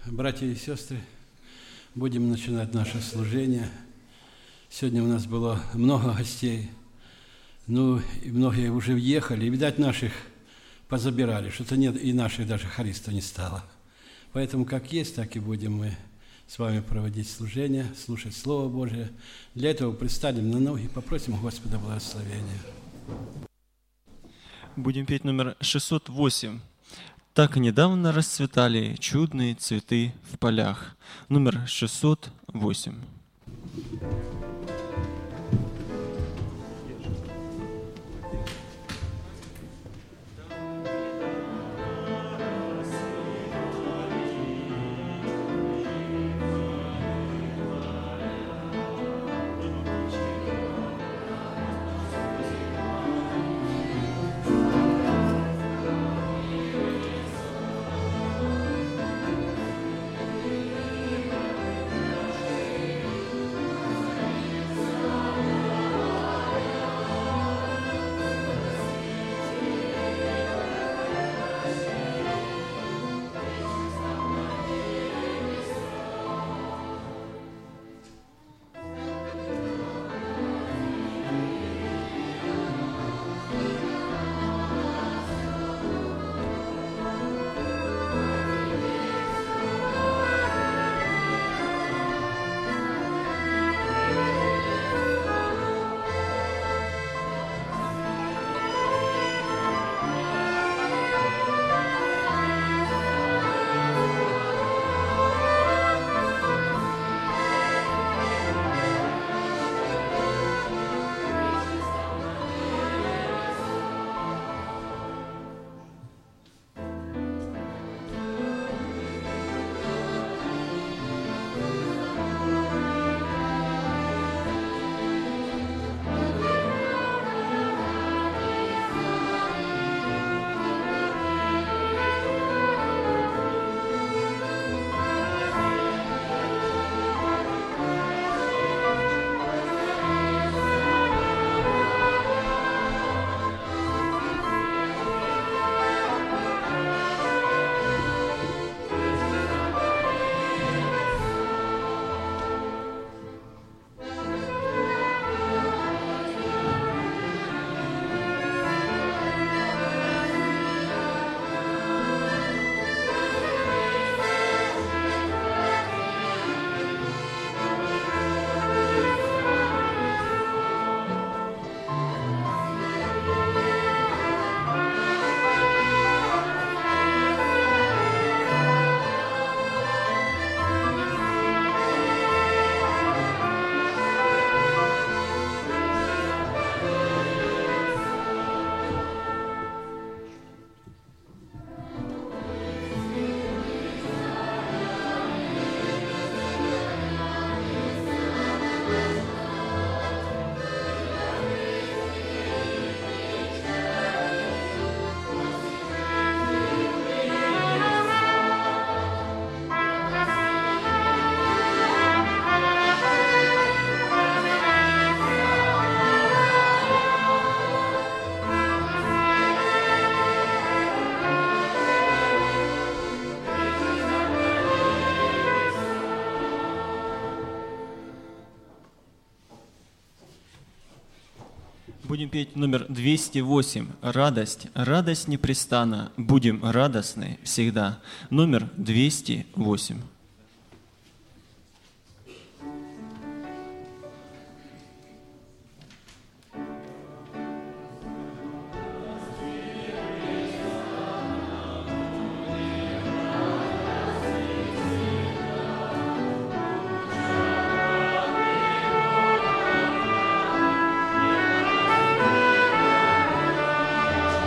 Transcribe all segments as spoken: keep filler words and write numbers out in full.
Братья и сестры, будем начинать наше служение. Сегодня у нас было много гостей. Ну, и многие уже въехали. И, видать, наших позабирали. Что-то нет, и наших даже хористов не стало. Поэтому, как есть, так и будем мы с вами проводить служение, слушать Слово Божие. Для этого предстанем на ноги и попросим Господа благословения. Будем петь номер шестьсот восемь. «Так недавно расцветали чудные цветы в полях». Номер шестьсот восемь. Будем петь номер двести восемь. «Радость, радость непрестанна, будем радостны всегда». Номер двести восемь.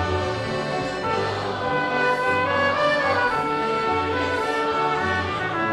Thank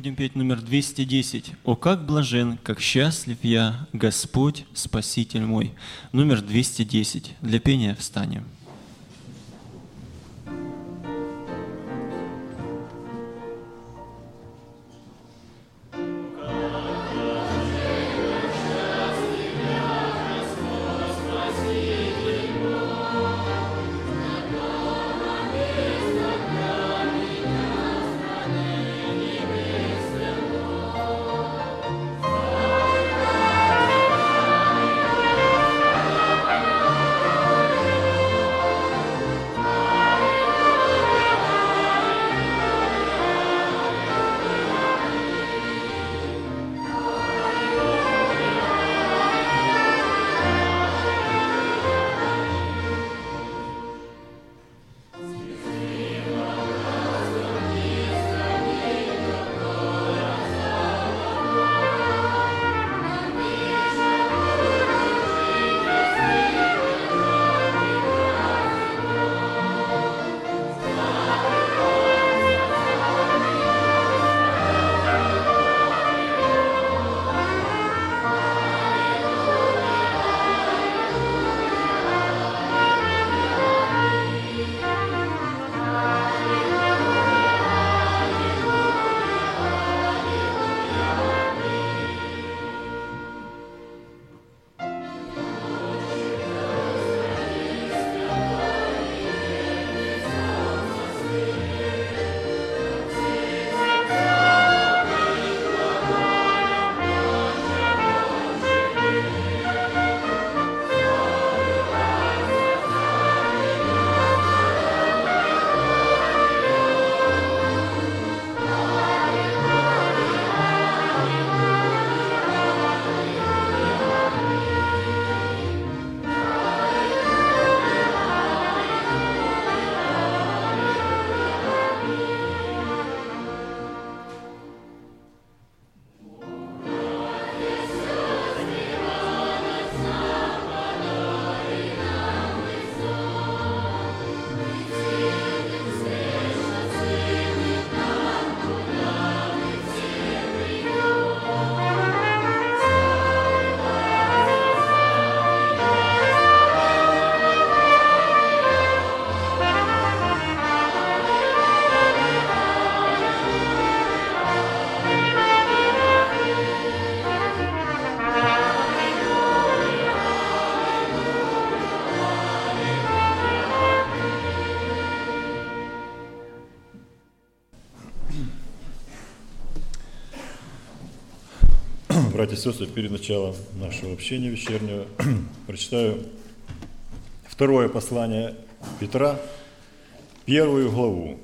Будем петь номер двести десять. «О, как блажен, как счастлив я, Господь, Спаситель мой». Номер двести десять. Для пения встанем. Братья и сестры, перед началом нашего общения вечернего прочитаю второе послание Петра, первую главу.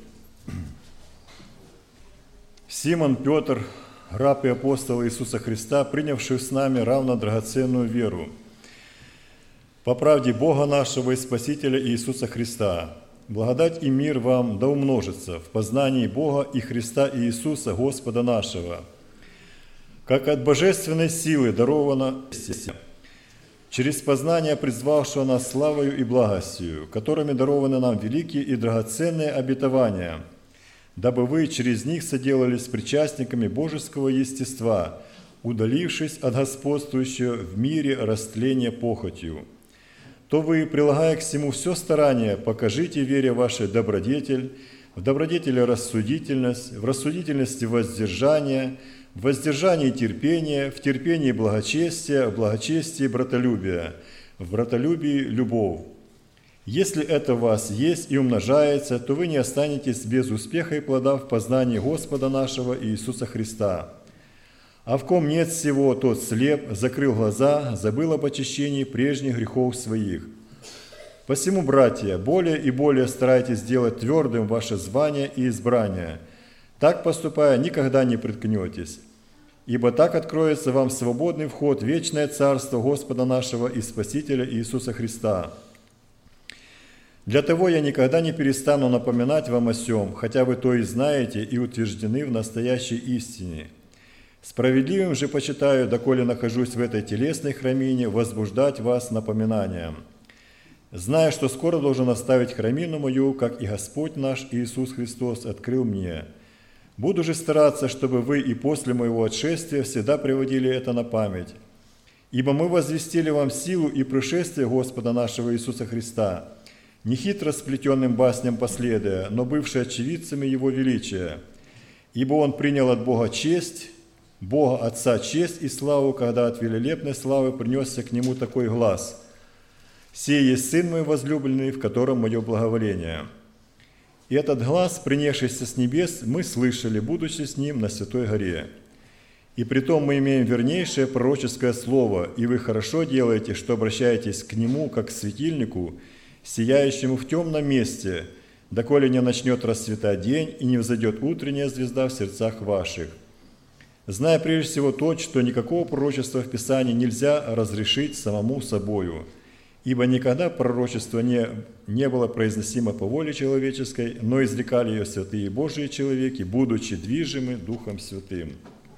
Симон Петр, раб и апостол Иисуса Христа, принявший с нами равно драгоценную веру, по правде Бога нашего и Спасителя Иисуса Христа, благодать и мир вам да умножится в познании Бога и Христа Иисуса Господа нашего, как от божественной силы даровано через познание призвавшего нас славою и благостью, которыми дарованы нам великие и драгоценные обетования, дабы вы через них соделались причастниками божеского естества, удалившись от господствующего в мире растления похотью. То вы, прилагая к всему все старание, покажите вере вашей добродетель, в добродетели рассудительность, в рассудительности воздержание, в воздержании терпение, в терпении благочестие, в благочестии братолюбие, в братолюбии любовь. Если это в вас есть и умножается, то вы не останетесь без успеха и плода в познании Господа нашего Иисуса Христа. А в ком нет всего, тот слеп, закрыл глаза, забыл об очищении прежних грехов своих. Посему, братья, более и более старайтесь сделать твердым ваше звание и избрание. Так поступая, никогда не приткнетесь, ибо так откроется вам свободный вход в вечное Царство Господа нашего и Спасителя Иисуса Христа. Для того я никогда не перестану напоминать вам о сем, хотя вы то и знаете и утверждены в настоящей истине. Справедливым же почитаю, доколе нахожусь в этой телесной храмине, возбуждать вас напоминанием, зная, что скоро должен оставить храмину мою, как и Господь наш Иисус Христос открыл мне. Буду же стараться, чтобы вы и после моего отшествия всегда приводили это на память. Ибо мы возвестили вам силу и пришествие Господа нашего Иисуса Христа, не хитро сплетенным басням последуя, но бывшие очевидцами Его величия. Ибо Он принял от Бога честь, Бога Отца честь и славу, когда от великолепной славы принесся к Нему такой глас: «Сей есть Сын мой возлюбленный, в котором мое благоволение». И этот глас, принесшийся с небес, мы слышали, будучи с Ним на Святой горе. И притом мы имеем вернейшее пророческое слово, и вы хорошо делаете, что обращаетесь к Нему, как к светильнику, сияющему в темном месте, доколе не начнет расцветать день и не взойдет утренняя звезда в сердцах ваших. Зная прежде всего то, что никакого пророчества в Писании нельзя разрешить самому собою, ибо никогда пророчество не, не было произносимо по воле человеческой, но изрекали ее святые Божии человеки, будучи движимы Духом Святым.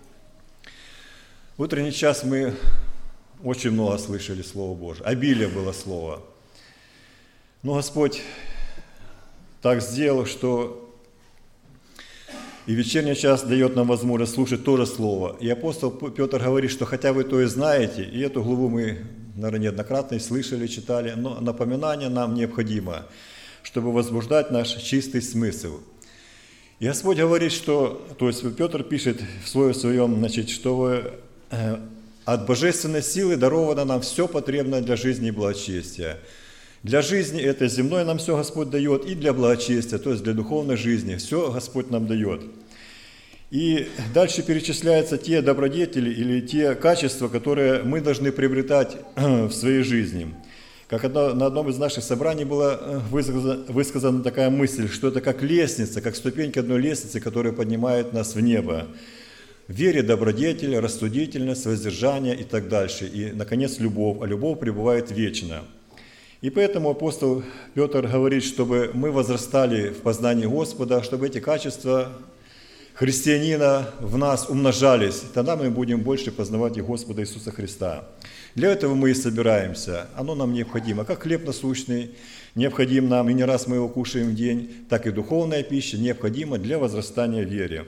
В утренний час мы очень много слышали Слово Божие, обилие было Слова. Но Господь так сделал, что и вечерний час дает нам возможность слушать тоже Слово. И апостол Петр говорит, что хотя вы то и знаете, и эту главу мы, наверное, неоднократно и слышали, читали, но напоминание нам необходимо, чтобы возбуждать наш чистый смысл. И Господь говорит, что, то есть Петр пишет в своем, своем, значит, что вы, э, от божественной силы даровано нам все потребное для жизни и благочестия. Для жизни этой земной нам все Господь дает, и для благочестия, то есть для духовной жизни, все Господь нам дает. И дальше перечисляются те добродетели или те качества, которые мы должны приобретать в своей жизни. Как одно, на одном из наших собраний была высказана, высказана такая мысль, что это как лестница, как ступенька одной лестницы, которая поднимает нас в небо. В вере добродетель, рассудительность, воздержание и так дальше. И, наконец, любовь, а любовь пребывает вечно. И поэтому апостол Петр говорит, чтобы мы возрастали в познании Господа, чтобы эти качества христианина в нас умножались, тогда мы будем больше познавать и Господа Иисуса Христа. Для этого мы и собираемся, оно нам необходимо. Как хлеб насущный необходим нам, и не раз мы его кушаем в день, так и духовная пища необходима для возрастания в вере.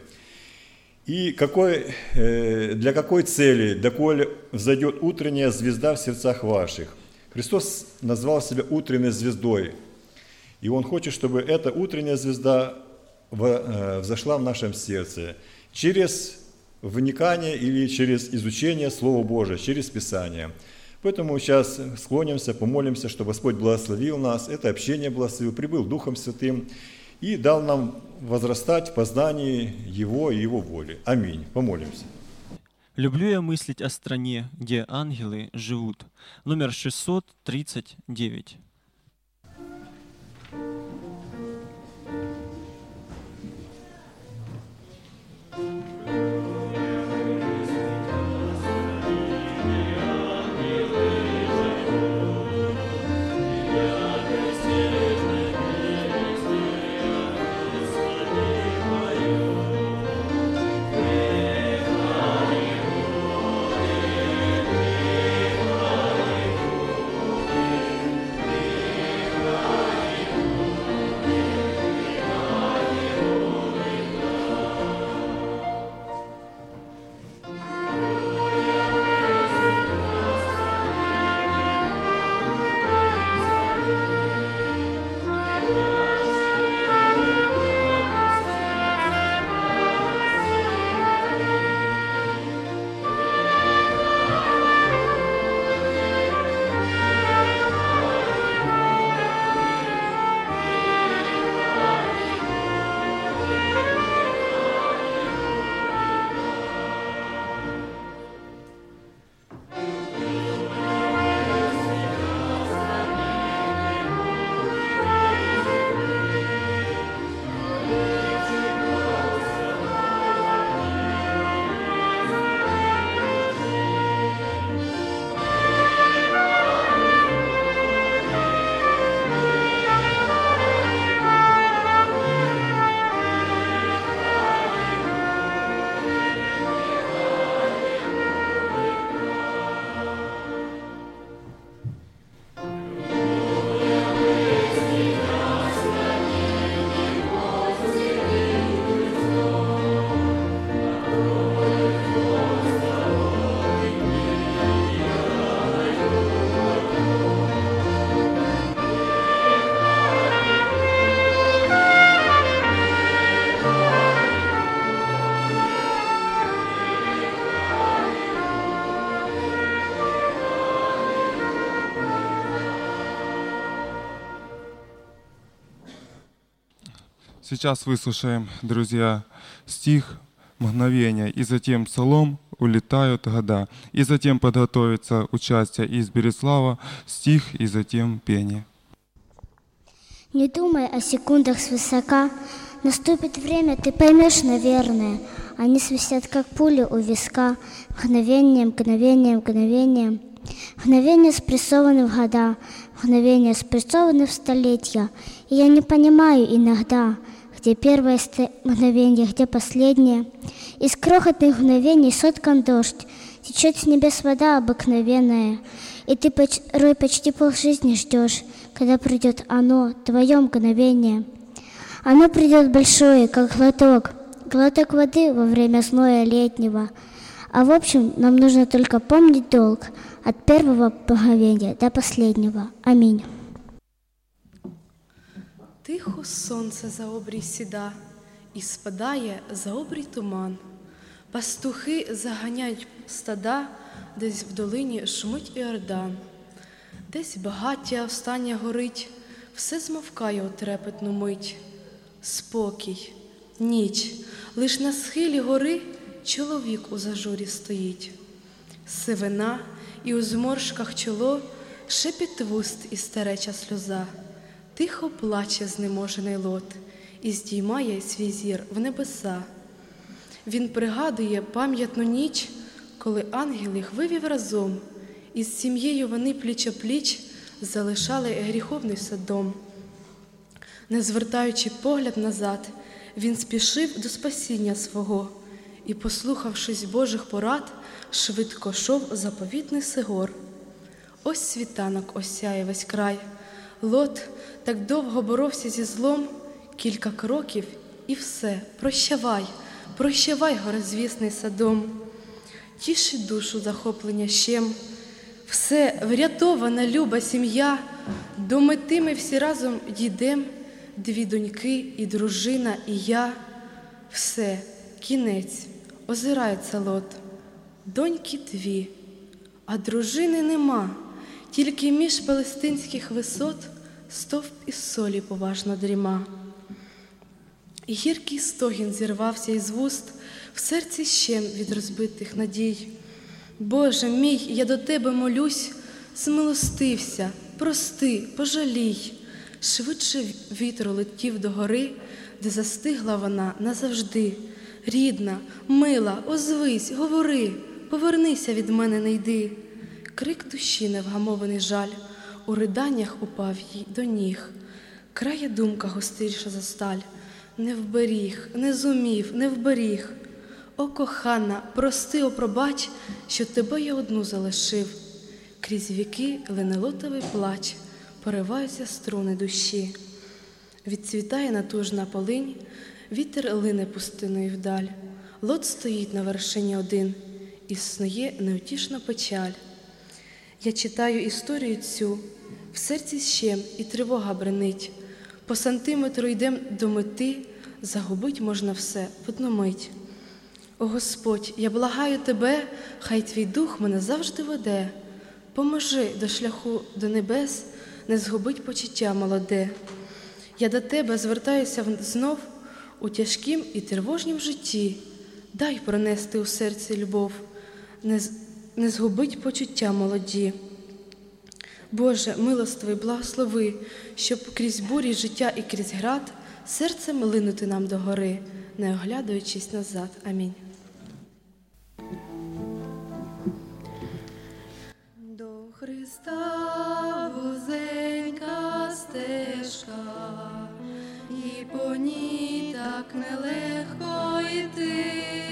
И какой, для какой цели, доколе взойдет утренняя звезда в сердцах ваших? Христос назвал себя утренней звездой, и Он хочет, чтобы эта утренняя звезда взошла в нашем сердце через вникание или через изучение Слова Божия, через Писание. Поэтому сейчас склонимся, помолимся, чтобы Господь благословил нас, это общение благословил, прибыл Духом Святым и дал нам возрастать в познании Его и Его воли. Аминь. Помолимся. Люблю я мыслить о стране, где ангелы живут. Номер шестьсот тридцать девять. Amen. Сейчас выслушаем, друзья, стих «Мгновение», и затем псалом «Улетают года», и затем подготовится участие из Береслава, стих и затем пение. Не думай о секундах свысока, наступит время, ты поймешь, наверное. Они свистят, как пули у виска, мгновением, мгновением, мгновением. Мгновения спрессованы в года, мгновения спрессованы в столетия. И я не понимаю иногда, где первое мгновение, где последнее. Из крохотных мгновений соткан дождь, течет с небес вода обыкновенная. И ты порой почти полжизни ждешь, когда придет оно, твое мгновение. Оно придет большое, как глоток, глоток воды во время зноя летнего. А в общем, нам нужно только помнить долг от первого мгновения до последнего. Аминь. Тихо сонце за обрій сіда, і спадає за обрій туман. Пастухи заганяють стада, десь в долині шумить Іордан. Десь багаття останнє горить, все змовкає у трепетну мить. Спокій, ніч, лиш на схилі гори чоловік у зажурі стоїть. Сивина і у зморшках чоло, шепіт вуст і стареча сльоза. Тихо плаче знеможений Лот і здіймає свій зір в небеса. Він пригадує пам'ятну ніч, коли ангел їх вивів разом, і з сім'єю вони пліч-о-пліч залишали гріховний Содом. Не звертаючи погляд назад, він спішив до спасіння свого і, послухавшись Божих порад, швидко шов заповітний Сигор. Ось світанок осяє весь край. Лот так довго боровся зі злом, кілька кроків і все, прощавай, прощавай, горозвісний Содом. Тіши душу захоплення щем, все врятована люба сім'я, до мети ми всі разом дійдем, дві доньки і дружина, і я. Все, кінець, озирається Лот, доньки дві, а дружини нема, тільки між палестинських висот стовп із солі поважно дріма. І гіркий стогін зірвався із вуст, в серці щем від розбитих надій. Боже мій, я до Тебе молюсь, змилостився, прости, пожалій. Швидше вітер летів до гори, де застигла вона назавжди. Рідна, мила, озвись, говори, повернися від мене, не йди. Крик душі невгамований жаль, у риданнях упав їй до ніг. Крає думка гостріша за сталь, не вберіг, не зумів, не вберіг. О, кохана, прости, о, пробач, що тебе я одну залишив. Крізь віки лине лотовий плач, пориваються струни душі. Відцвітає натужна полинь, вітер лине пустиною вдаль. Лот стоїть на вершині один, і снує неутішна печаль. Я читаю історію цю, в серці щем і тривога бренить. По сантиметру йдем до мети, загубить можна все в одну мить. О, Господь, я благаю Тебе, хай Твій дух мене завжди веде. Поможи до шляху до небес, не згубить почуття молоде. Я до Тебе звертаюся знов у тяжкім і тривожнім житті. Дай пронести у серці любов, не, не згубить почуття молоді. Боже, милостивий, благослови, щоб крізь бурі життя і крізь град серцем линути нам до гори, не оглядаючись назад. Амінь. До Христа вузенька стежка, і по ній так нелегко йти.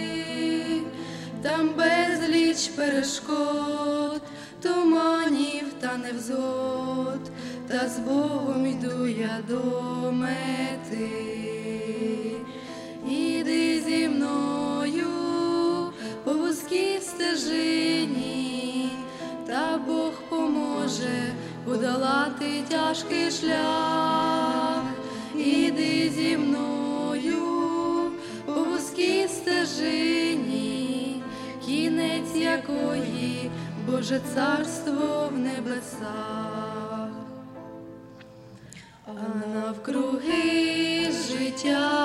Там безліч перешкод, туманів та невзгод, та з Богом йду я до мети. Іди зі мною по вузькій стежині, та Бог поможе подолати тяжкий шлях. Іди зі мною по вузькій стежині, кінець якої Боже царство в небесах. А навкруги життя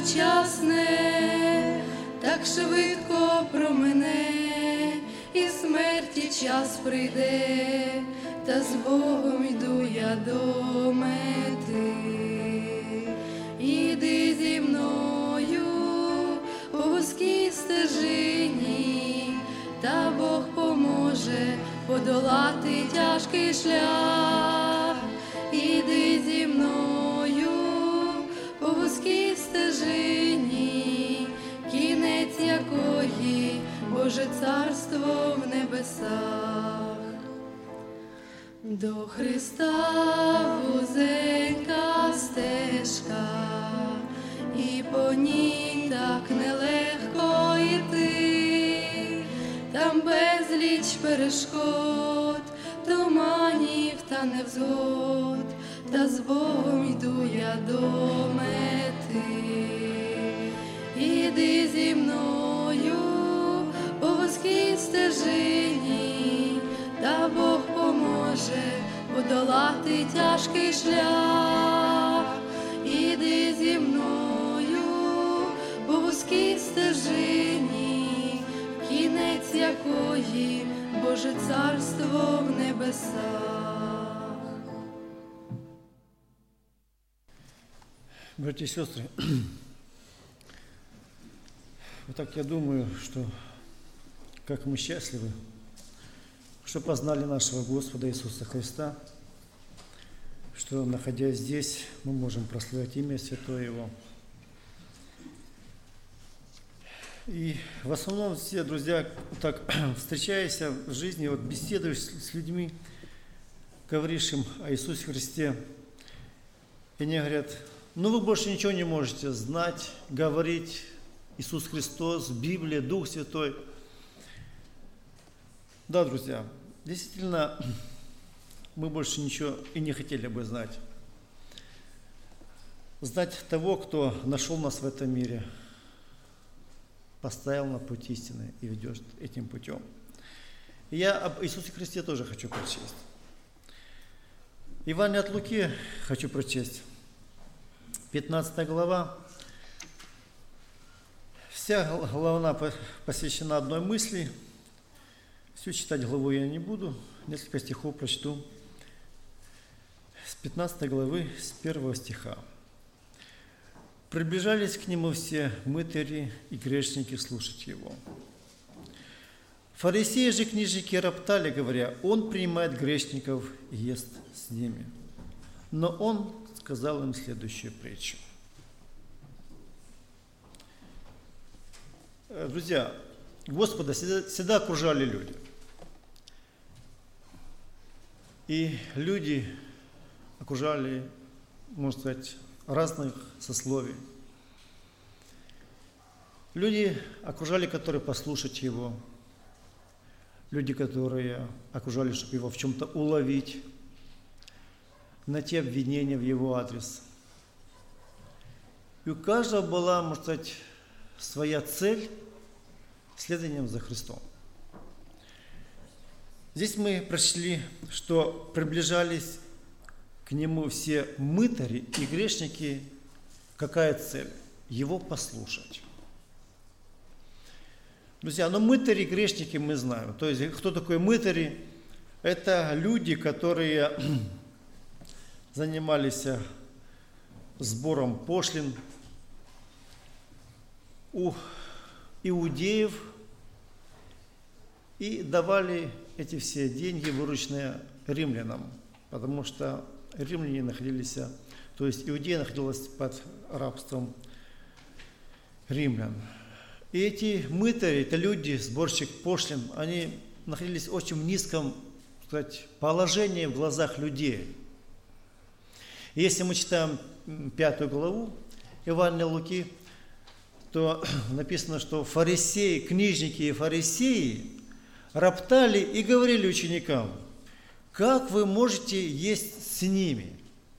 нечасне, так швидко промине, і смерті час прийде, та з Богом йду я до мети. Іди зі мною по вузькій стежині, та Бог поможе подолати тяжкий шлях. Іди зі мною по вузькій стежині, кінець якої Боже царство в небесах. До Христа вузенька стежка, і по ній так нелегко йти. Там безліч перешкод, туманів та невзгод, та з Богом йду я до мети. Іди зі мною по вузькій стежині, та Бог поможе подолати тяжкий шлях. Іди зі мною по вузькій стежині, кінець якої Боже царство в небесах. Братья и сестры, вот так я думаю, что как мы счастливы, что познали нашего Господа Иисуса Христа, что, находясь здесь, мы можем прославлять имя Святое Его. И в основном все, друзья, так встречаясь в жизни, вот беседуешь с людьми, говоришь им о Иисусе Христе, и они говорят: ну вы больше ничего не можете знать, говорить, Иисус Христос, Библия, Дух Святой. Да, друзья, действительно, мы больше ничего и не хотели бы знать. Знать того, кто нашел нас в этом мире, поставил на путь истины и ведет этим путем. И я об Иисусе Христе тоже хочу прочесть. Евангелие от Луки хочу прочесть. пятнадцатая глава. Вся глава посвящена одной мысли. Всю читать главу я не буду. Несколько стихов прочту. С пятнадцатой главы, с первого стиха. «Приближались к нему все мытари и грешники слушать его. Фарисеи же книжники роптали, говоря: он принимает грешников и ест с ними. Но он сказал им следующую притчу». Друзья, Господа всегда, всегда окружали люди. И люди окружали, можно сказать, разных сословий. Люди окружали, которые послушать Его. Люди, которые окружали, чтобы Его в чем-то уловить, найти обвинения в Его адрес. И у каждого была, можно сказать, своя цель следованием за Христом. Здесь мы прочли, что приближались к Нему все мытари и грешники. Какая цель? Его послушать. Друзья, но мытари и грешники мы знаем. То есть, кто такой мытари? Это люди, которые занимались сбором пошлин у иудеев и давали эти все деньги, вырученные римлянам, потому что римляне находились, то есть Иудея находилась под рабством римлян. И эти мытари, это люди, сборщик пошлин, они находились в очень низком, так сказать, положении в глазах людей. И если мы читаем пятую главу Евангелия Луки, то написано, что фарисеи, книжники и фарисеи роптали и говорили ученикам: как вы можете есть с ними?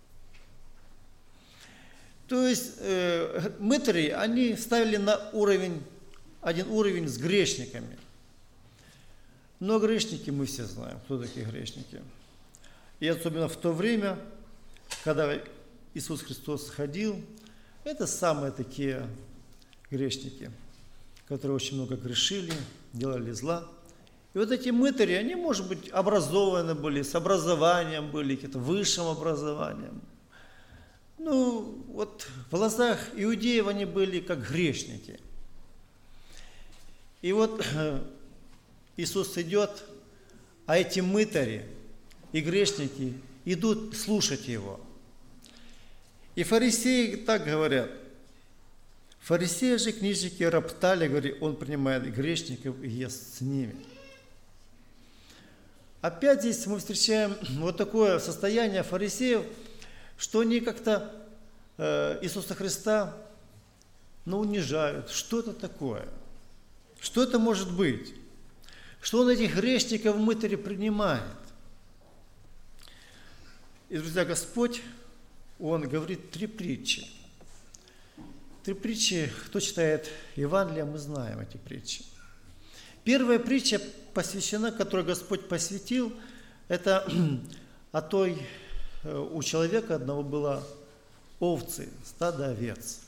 То есть э, мытари, они ставили на уровень, один уровень с грешниками. Но грешники мы все знаем, кто такие грешники. И особенно в то время, когда Иисус Христос ходил, Это самые такие грешники, которые очень много грешили, делали зла. И вот эти мытари, они, может быть, образованы были, с образованием были, каким-то высшим образованием. Ну, вот в глазах иудеев они были как грешники. И вот Иисус идет, а эти мытари и грешники идут слушать Его. И фарисеи так говорят. Фарисеи же, книжники, роптали, говорят, Он принимает грешников и ест с ними. Опять здесь мы встречаем вот такое состояние фарисеев, что они как-то э, Иисуса Христа ну, унижают. Что это такое? Что это может быть? Что Он этих грешников мытарей принимает? И, друзья, Господь, Он говорит три притчи. Три притчи, кто читает Евангелие, мы знаем эти притчи. Первая притча посвящена, которую Господь посвятил, это о той, у человека одного было овцы, стадо овец.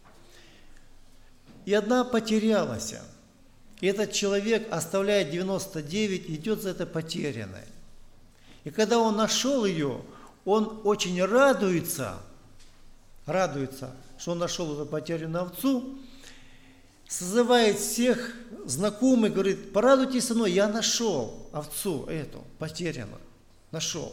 И одна потерялась. И этот человек, оставляя девяносто девять, идет за этой потерянной. И когда он нашел ее, он очень радуется, радуется, что он нашел эту потерянную овцу, созывает всех знакомых, говорит, порадуйтесь со мной, я нашел овцу эту, потерянную, нашел.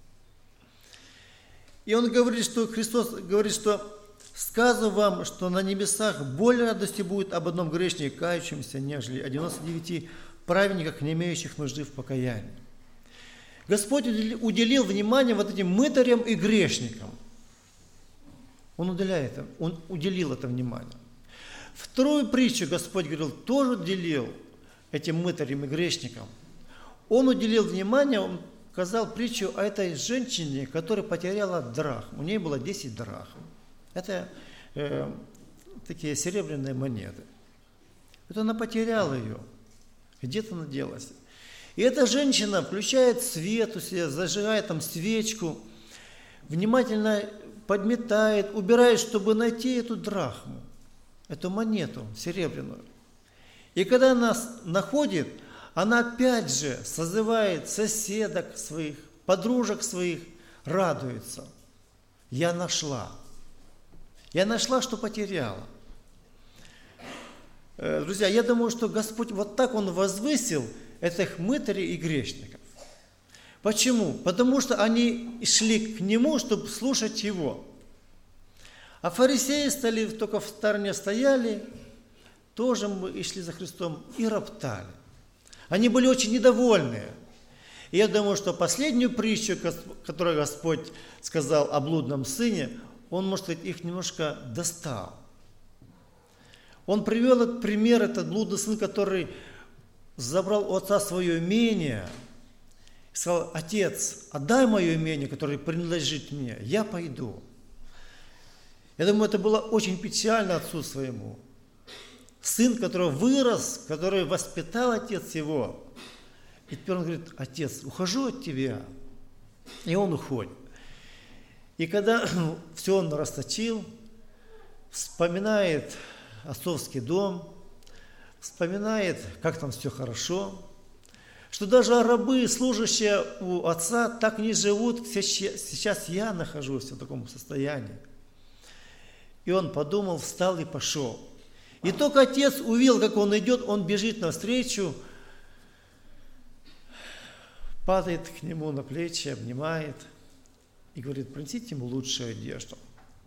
И он говорит, что Христос говорит, что сказываю вам, что на небесах более радости будет об одном грешнике, кающемся, нежели о девяноста девяти праведниках, не имеющих нужды в покаянии. Господь уделил внимание вот этим мытарям и грешникам. Он уделяет, Он уделил это внимание. Вторую притчу Господь говорил, тоже уделил этим мытарям и грешникам. Он уделил внимание, Он сказал притчу о этой женщине, которая потеряла драхм. У нее было десять драхм. Это э, такие серебряные монеты. Вот она потеряла ее. Где-то она делась. И эта женщина включает свет у себя, зажигает там свечку, внимательно подметает, убирает, чтобы найти эту драхму, эту монету серебряную. И когда она находит, она опять же созывает соседок своих, подружек своих, радуется. Я нашла. Я нашла, что потеряла. Друзья, я думаю, что Господь вот так Он возвысил этих мытарей и грешников. Почему? Потому что они шли к Нему, чтобы слушать Его. А фарисеи стали, только в стороне стояли, тоже и шли за Христом и роптали. Они были очень недовольны. И я думаю, что последнюю притчу, которую Господь сказал о блудном сыне, Он, может быть, их немножко достал. Он привел этот пример, этот блудный сын, который забрал у отца свое имение, и сказал, отец, отдай мое имение, которое принадлежит мне, я пойду. Я думаю, это было очень печально отцу своему. Сын, которого вырос, который воспитал отец его. И теперь он говорит, отец, ухожу от тебя. И он уходит. И когда все он расточил, вспоминает отцовский дом, вспоминает, как там все хорошо, что даже рабы, служащие у отца, так не живут, сейчас я нахожусь в таком состоянии. И он подумал, встал и пошел. И только отец увидел, как он идет, он бежит навстречу, падает к нему на плечи, обнимает и говорит, принесите ему лучшую одежду.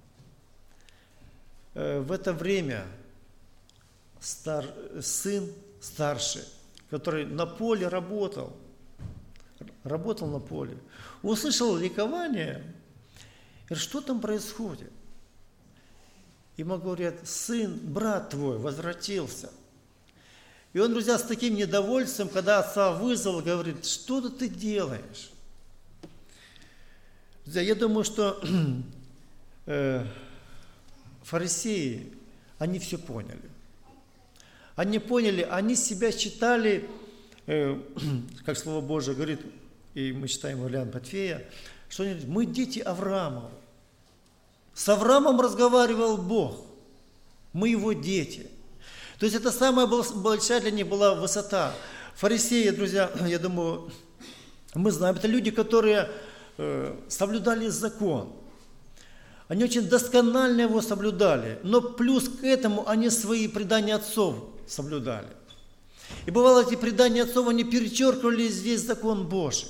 В это время стар, сын старший, который на поле работал, работал на поле, услышал ликование, говорит, что там происходит? Ему говорят, сын, брат твой возвратился. И он, друзья, с таким недовольством, когда отца вызвал, говорит, что ты делаешь? Друзья, я думаю, что э, фарисеи, они все поняли. Они поняли, они себя считали, э, как Слово Божие говорит, и мы читаем Вариант Матфея, что они говорят, мы дети Авраамова. С Авраамом разговаривал Бог. Мы его дети. То есть это самая большая для них была высота. Фарисеи, друзья, я думаю, мы знаем, это люди, которые э, соблюдали закон. Они очень досконально его соблюдали. Но плюс к этому они свои предания отцов соблюдали. И бывало, эти предания отцов, они перечеркивали весь закон Божий.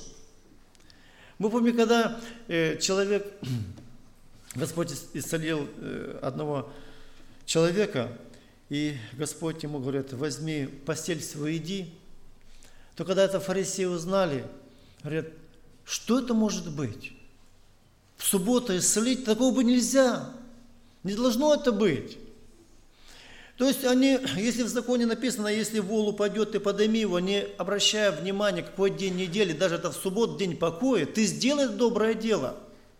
Мы помним, когда э, человек, Господь исцелил э, одного человека, и Господь ему говорит: возьми постель свою, иди. То когда это фарисеи узнали, говорят: что это может быть? В субботу исцелить? Такого бы нельзя. Не должно это быть. То есть они, если в законе написано, если вол упадет, ты подними его, не обращая внимания, какой день недели, даже это в субботу, день покоя, ты сделай доброе дело.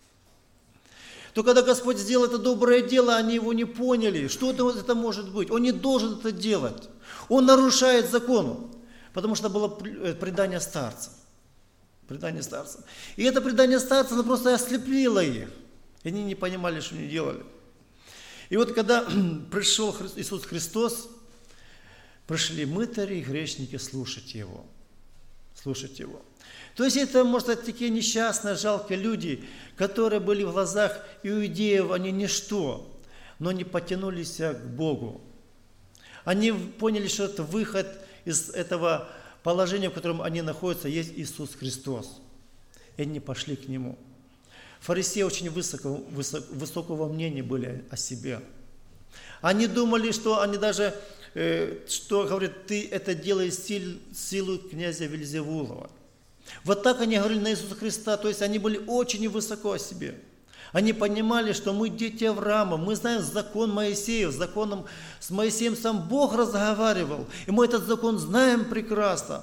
То когда Господь сделал это доброе дело, они его не поняли, что это, это может быть. Он не должен это делать. Он нарушает закон, потому что было предание старца. Предание старца. И это предание старца, оно просто ослепило их. И они не понимали, что они делали. И вот когда пришел Иисус Христос, пришли мытари и грешники слушать Его. Слушать Его. То есть это, может быть, такие несчастные, жалкие люди, которые были в глазах иудеев, они ничто, но они потянулись к Богу. Они поняли, что это выход из этого положения, в котором они находятся, есть Иисус Христос. И они пошли к Нему. Фарисеи очень высоко, высоко, высокого мнения были о себе. Они думали, что они даже, э, что говорят, ты это делаешь сил, силу князя Вельзевулова. Вот так они говорили на Иисуса Христа, то есть они были очень высоко о себе. Они понимали, что мы дети Авраама, мы знаем закон Моисеев, законом с Моисеем сам Бог разговаривал, и мы этот закон знаем прекрасно.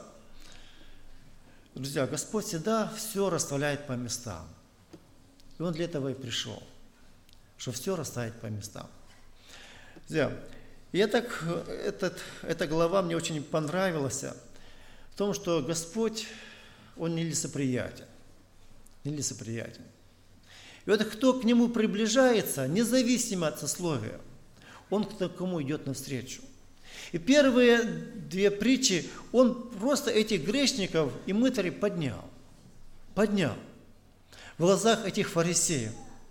Друзья, Господь всегда все расставляет по местам. И Он для этого и пришел, чтобы все расставить по местам. Друзья, и так, этот, эта глава мне очень понравилась в том, что Господь, Он нелицеприятен. Нелицеприятен. И вот кто к Нему приближается, независимо от сословия, он к кому идет навстречу. И первые две притчи, Он просто этих грешников и мытарей поднял. Поднял. В глазах этих фарисеев.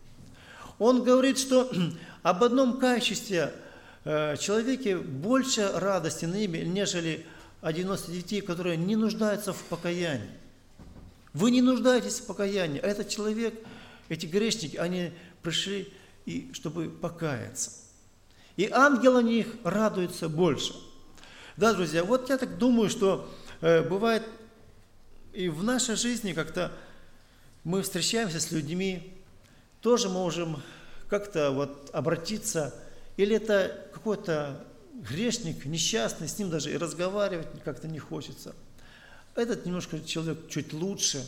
Он говорит, что об одном качестве человеке больше радости на небе, нежели о девяноста девяти, которые не нуждаются в покаянии. Вы не нуждаетесь в покаянии, а этот человек, эти грешники, они пришли, и, чтобы покаяться. И ангелы на них радуются больше. Да, друзья, вот я так думаю, что э, бывает и в нашей жизни как-то мы встречаемся с людьми, тоже можем как-то вот обратиться, или это какой-то грешник, несчастный, с ним даже и разговаривать как-то не хочется. Этот немножко человек чуть лучше.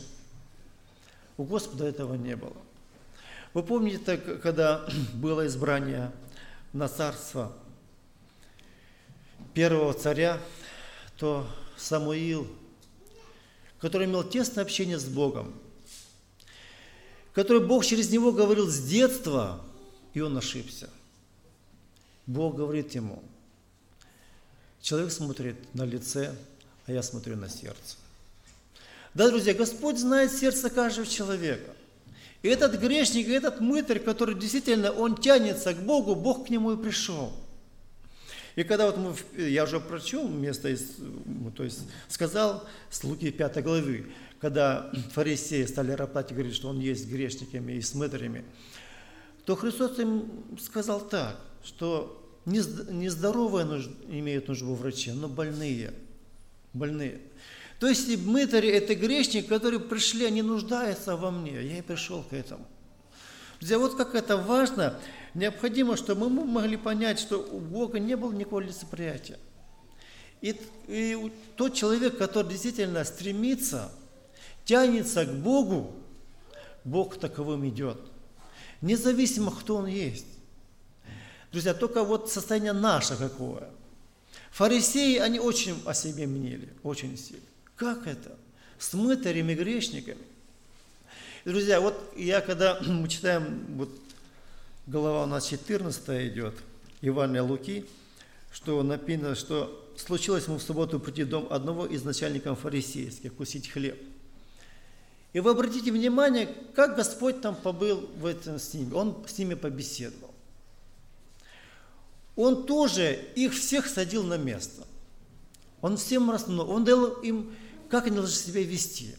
У Господа этого не было. Вы помните, когда было избрание на царство первого царя, то Самуил, который имел тесное общение с Богом, который Бог через него говорил с детства, и он ошибся. Бог говорит ему: человек смотрит на лице, а я смотрю на сердце. Да, друзья, Господь знает сердце каждого человека. И этот грешник, и этот мытарь, который действительно, он тянется к Богу, Бог к нему и пришел. И когда вот мы, я уже прочел место, из, то есть сказал с Луки пятой главы, когда фарисеи стали роптать и говорить, что он есть с грешниками и с мытарями, то Христос им сказал так, что нездоровые нужд, имеют нужду в враче, но больные. Больные. То есть мытари – это грешники, которые пришли, они нуждаются во мне. Я и пришел к этому. Друзья, вот как это важно, необходимо, чтобы мы могли понять, что у Бога не было никакого лицеприятия. И, и тот человек, который действительно стремится, тянется к Богу, Бог к таковым идет. Независимо, кто он есть. Друзья, только вот состояние наше какое. Фарисеи, они очень о себе мнили, очень сильно. Как это? С мытарями, грешниками. И, друзья, вот я, когда мы читаем вот глава у нас четырнадцатая идет, Евангелие Луки, что написано, что случилось ему в субботу прийти в дом одного из начальников фарисейских, вкусить хлеб. И вы обратите внимание, как Господь там побыл в этом с ними. Он с ними побеседовал. Он тоже их всех садил на место. Он всем расстановил, он дал им, как они должны себя вести.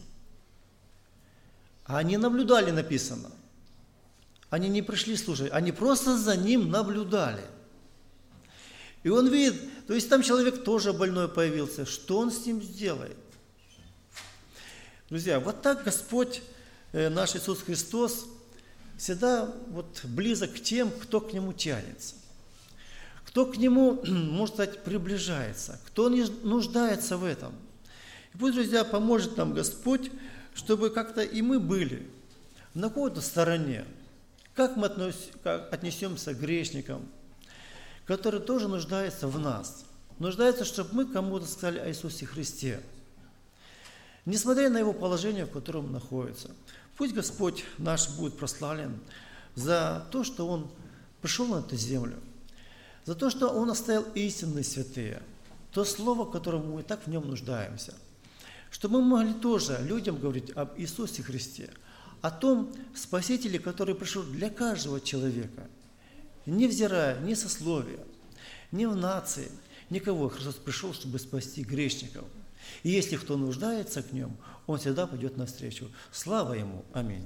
А они наблюдали, написано. Они не пришли слушать, они просто за ним наблюдали. И он видит, то есть там человек тоже больной появился, что он с ним сделает? Друзья, вот так Господь, наш Иисус Христос, всегда вот близок к тем, кто к Нему тянется, кто к Нему, можно сказать, приближается, кто не нуждается в этом. И пусть, друзья, поможет нам Господь, чтобы как-то и мы были на какой-то стороне, как мы отнесемся к грешникам, которые тоже нуждаются в нас, нуждаются, чтобы мы кому-то сказали о Иисусе Христе, несмотря на его положение, в котором он находится. Пусть Господь наш будет прославлен за то, что Он пришел на эту землю, за то, что Он оставил истинные святые, то слово, которому мы так в нем нуждаемся, чтобы мы могли тоже людям говорить об Иисусе Христе, о том Спасителе, который пришел для каждого человека, невзирая ни сословия, ни в нации, никого. Христос пришел, чтобы спасти грешников. И если кто нуждается в Нем, Он всегда пойдет навстречу. Слава Ему! Аминь.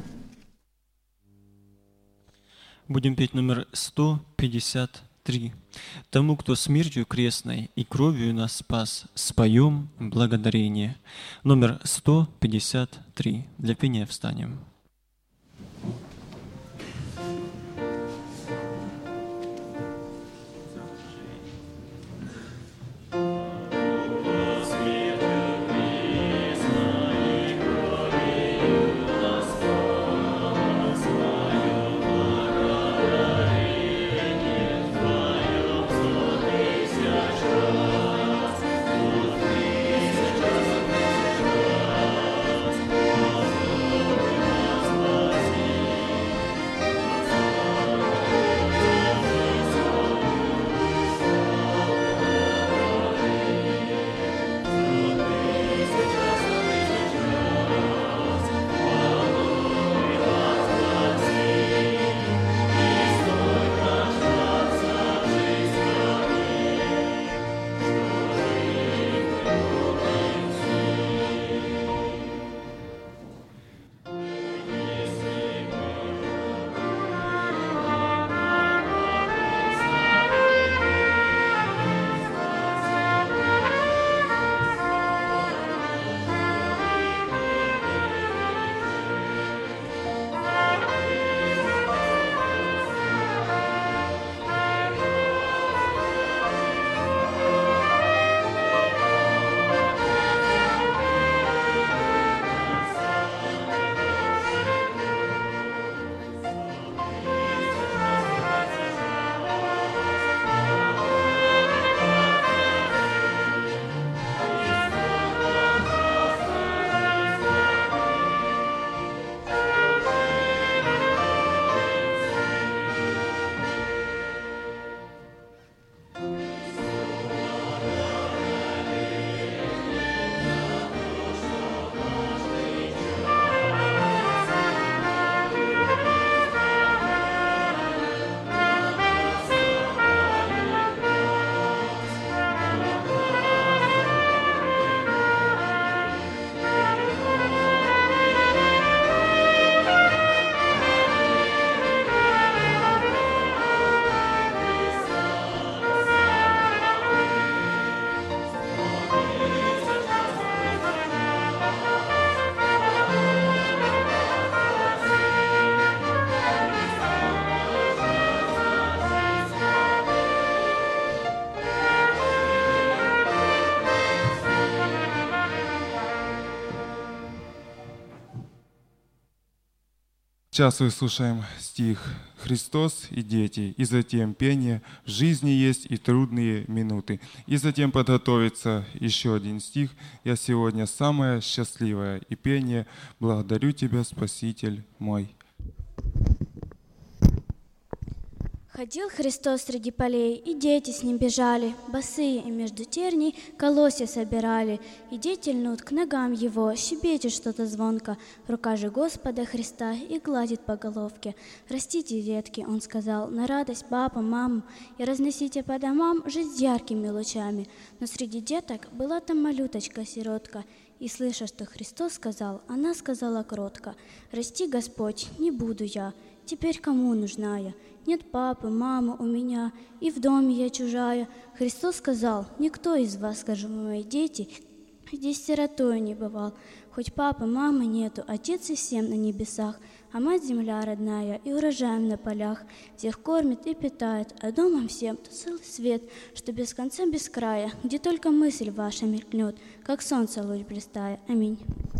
Будем петь номер сто пятьдесят три. Тому, кто смертью крестной и кровью нас спас, споем благодарение. Номер сто пятьдесят три. Для пения встанем. Сейчас выслушаем стих «Христос и дети», и затем пение «В жизни есть и трудные минуты». И затем подготовится еще один стих «Я сегодня самая счастливая» и пение «Благодарю Тебя, Спаситель мой». Ходил Христос среди полей, и дети с ним бежали, босые, и между терней колосья собирали. И дети льнут к ногам его, щебечет что-то звонко. Рука же Господа Христа и гладит по головке. «Растите, детки», — он сказал, — «на радость папам, мамам, и разносите по домам жизнь с яркими лучами». Но среди деток была там малюточка-сиротка, и, слыша, что Христос сказал, она сказала кротко: «Расти, Господь, не буду я, теперь кому нужна я? Нет папы, мамы у меня, и в доме я чужая». Христос сказал: «Никто из вас, скажу, мои дети, здесь сиротой не бывал. Хоть папы, мамы нету, отец и всем на небесах, а мать земля родная и урожаем на полях. Всех кормит и питает, а домом всем то целый свет, что без конца, без края, где только мысль ваша мелькнет, как солнце луч блистая». Аминь.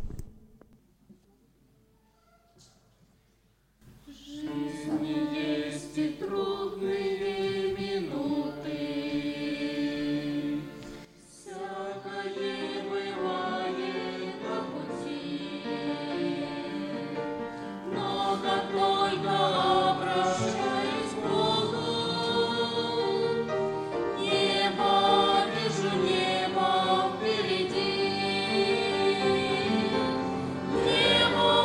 Есть и трудные минуты, всякое бывает на пути, но как только обращаюсь к Богу, небо вижу, небо впереди, небо.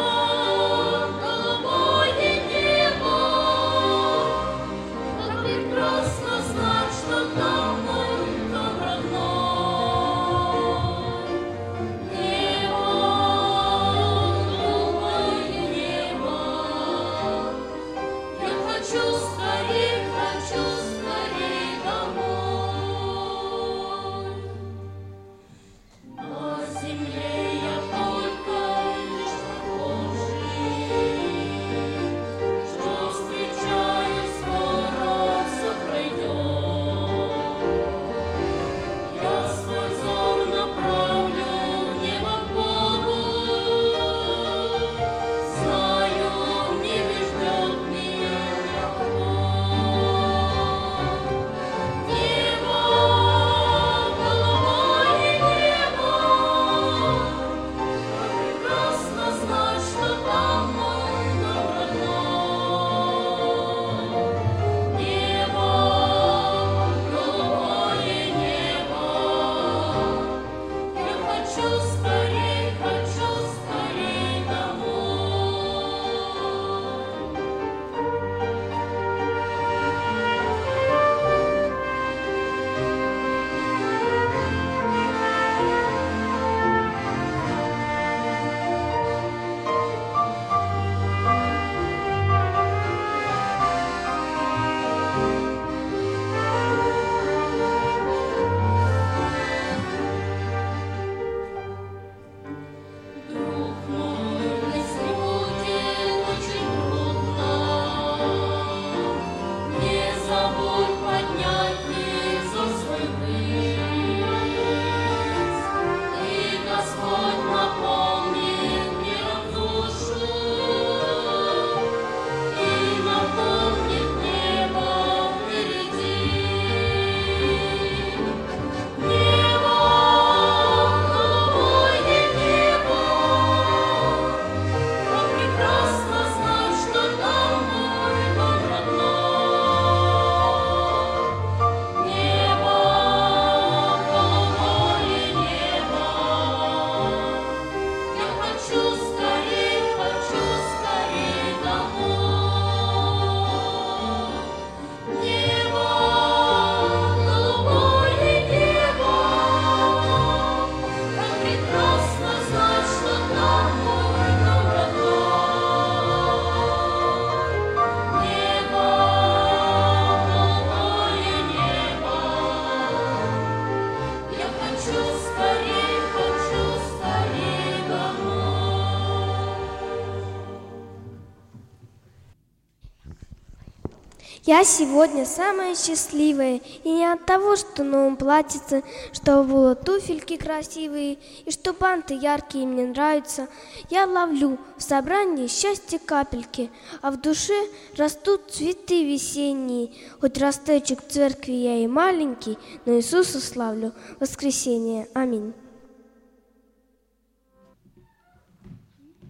Я сегодня самая счастливая, и не от того, что новым платьице, что было туфельки красивые, и что банты яркие мне нравятся. Я ловлю в собрании счастья капельки, а в душе растут цветы весенние. Хоть росточек в церкви я и маленький, но Иисуса славлю в воскресенье. Аминь.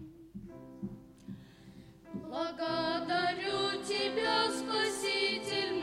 Благодарю Тебя, Спаситель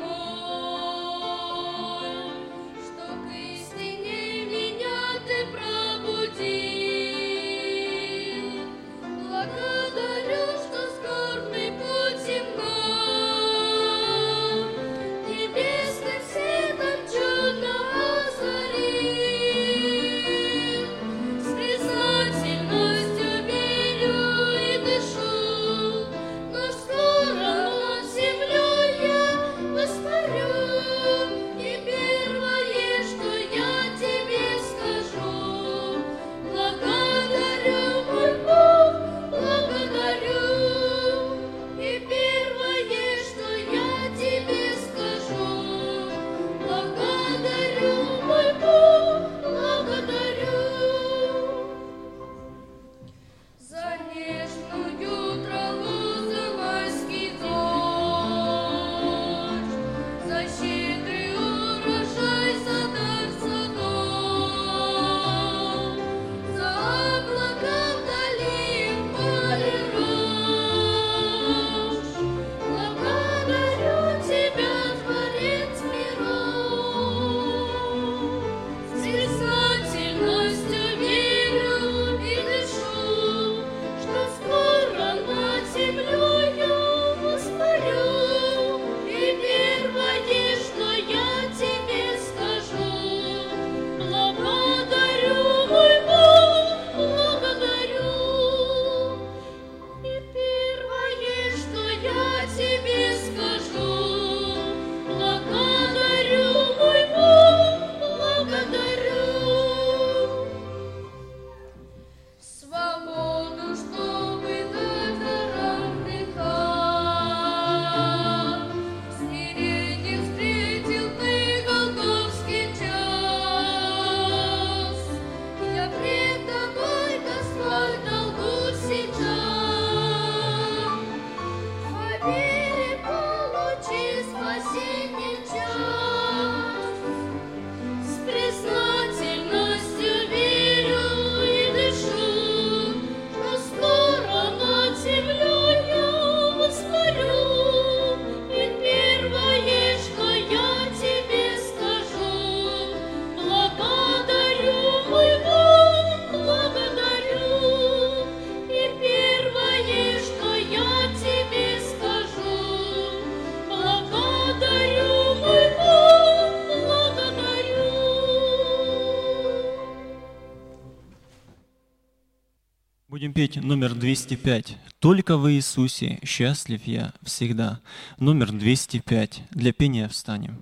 Будем петь номер двести пять. «Только в Иисусе счастлив я всегда». Номер двести пять. Для пения встанем.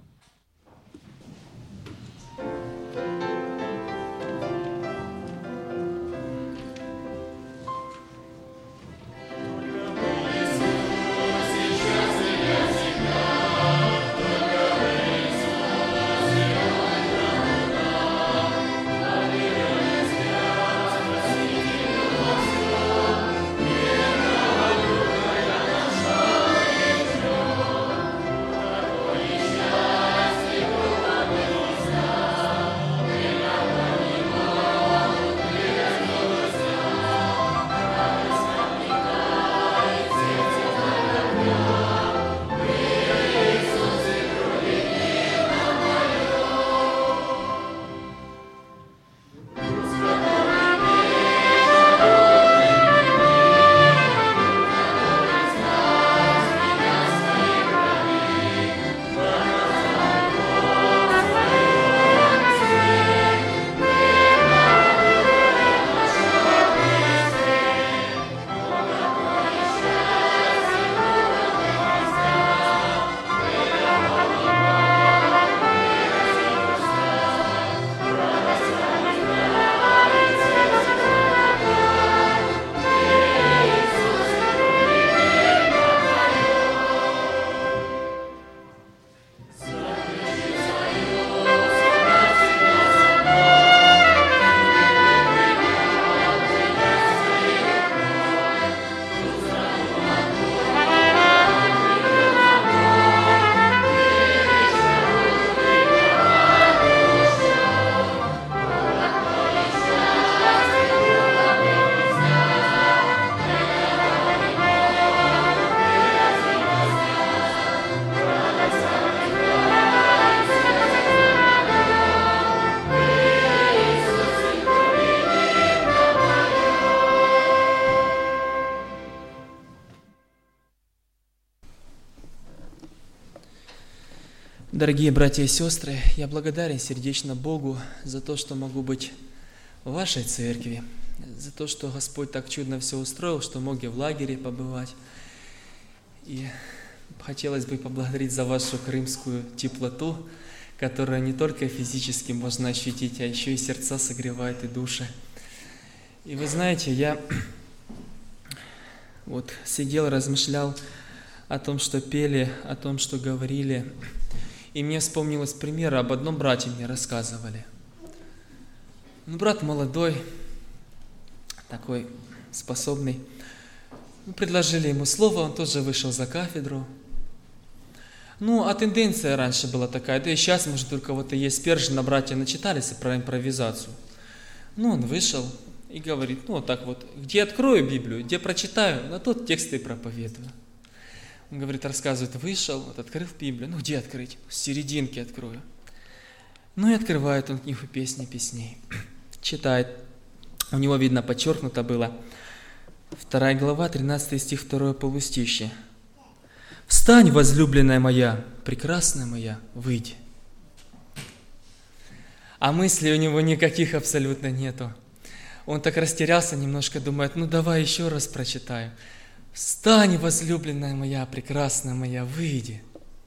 Дорогие братья и сестры, я благодарен сердечно Богу за то, что могу быть в вашей церкви, за то, что Господь так чудно все устроил, что мог я в лагере побывать. И хотелось бы поблагодарить за вашу крымскую теплоту, которая не только физически можно ощутить, а еще и сердца согревает и души. И вы знаете, я вот сидел, размышлял о том, что пели, о том, что говорили. И мне вспомнилось пример, об одном брате мне рассказывали. Ну, брат молодой, такой способный. Ну, предложили ему слово, он тоже вышел за кафедру. Ну, а тенденция раньше была такая, да и сейчас, может, у кого-то есть Спержина, братья начитались про импровизацию. Ну, он вышел и говорит, ну, вот так вот, где открою Библию, где прочитаю, на тот текст и проповедую. Он говорит, рассказывает, вышел, вот открыл Библию. Ну, где открыть? С серединки открою. Ну, и открывает он книгу «Песни песней». Читает. У него, видно, подчеркнуто было. Вторая глава, тринадцатый стих, второе полустишье. «Встань, возлюбленная моя, прекрасная моя, выйди». А мыслей у него никаких абсолютно нету. Он так растерялся немножко, думает, ну, давай еще раз прочитаю. «Встань, возлюбленная моя, прекрасная моя, выйди».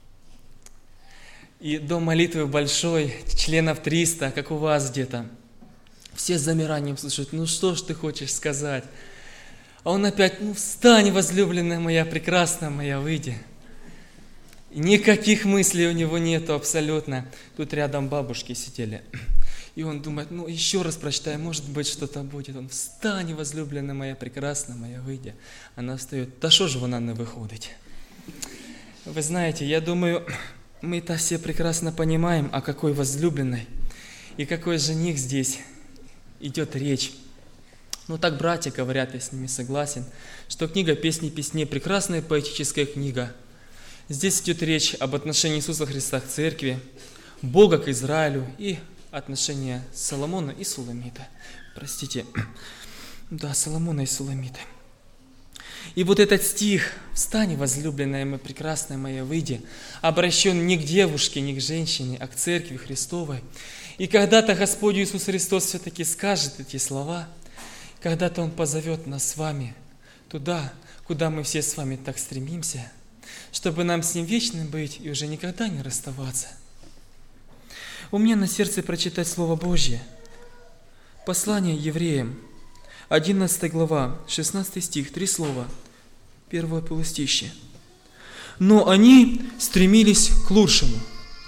И до молитвы большой, членов триста, как у вас где-то, все с замиранием слушают, ну что ж ты хочешь сказать? А он опять, ну встань, возлюбленная моя, прекрасная моя, выйди. И никаких мыслей у него нету абсолютно. Тут рядом бабушки сидели. И он думает, ну еще раз прочитай, может быть что-то будет. Он, встань, возлюбленная моя, прекрасная моя, выйди. Она встает, да что же вона не выходит? Вы знаете, я думаю, мы-то все прекрасно понимаем, о какой возлюбленной и какой жених здесь идет речь. Ну так братья говорят, я с ними согласен, что книга «Песни песней» – прекрасная поэтическая книга. Здесь идет речь об отношении Иисуса Христа к церкви, Бога к Израилю и отношения Соломона и Суламита. Простите, да, Соломона и Суламита. И вот этот стих «Встань, возлюбленная моя, прекрасная моя, выйди» обращен не к девушке, не к женщине, а к церкви Христовой. И когда-то Господь Иисус Христос все-таки скажет эти слова, когда-то Он позовет нас с вами туда, куда мы все с вами так стремимся, чтобы нам с Ним вечным быть и уже никогда не расставаться. У меня на сердце прочитать Слово Божье. Послание евреям, одиннадцатая глава, шестнадцатый стих, три слова, первое полустище. Но они стремились к лучшему.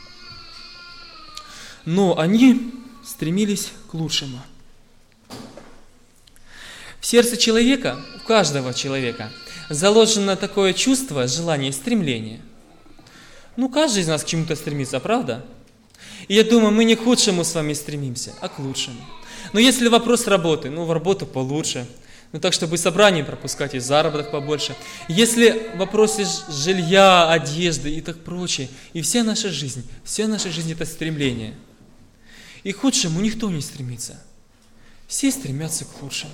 Но они стремились к лучшему. В сердце человека, у каждого человека, заложено такое чувство, желание, стремление. Ну, каждый из нас к чему-то стремится, правда? И я думаю, мы не к худшему с вами стремимся, а к лучшему. Но если вопрос работы, ну, в работу получше, ну, так, чтобы собрание пропускать, и заработок побольше. Если вопросы жилья, одежды и так прочее, и вся наша жизнь, вся наша жизнь – это стремление. И к худшему никто не стремится. Все стремятся к лучшему.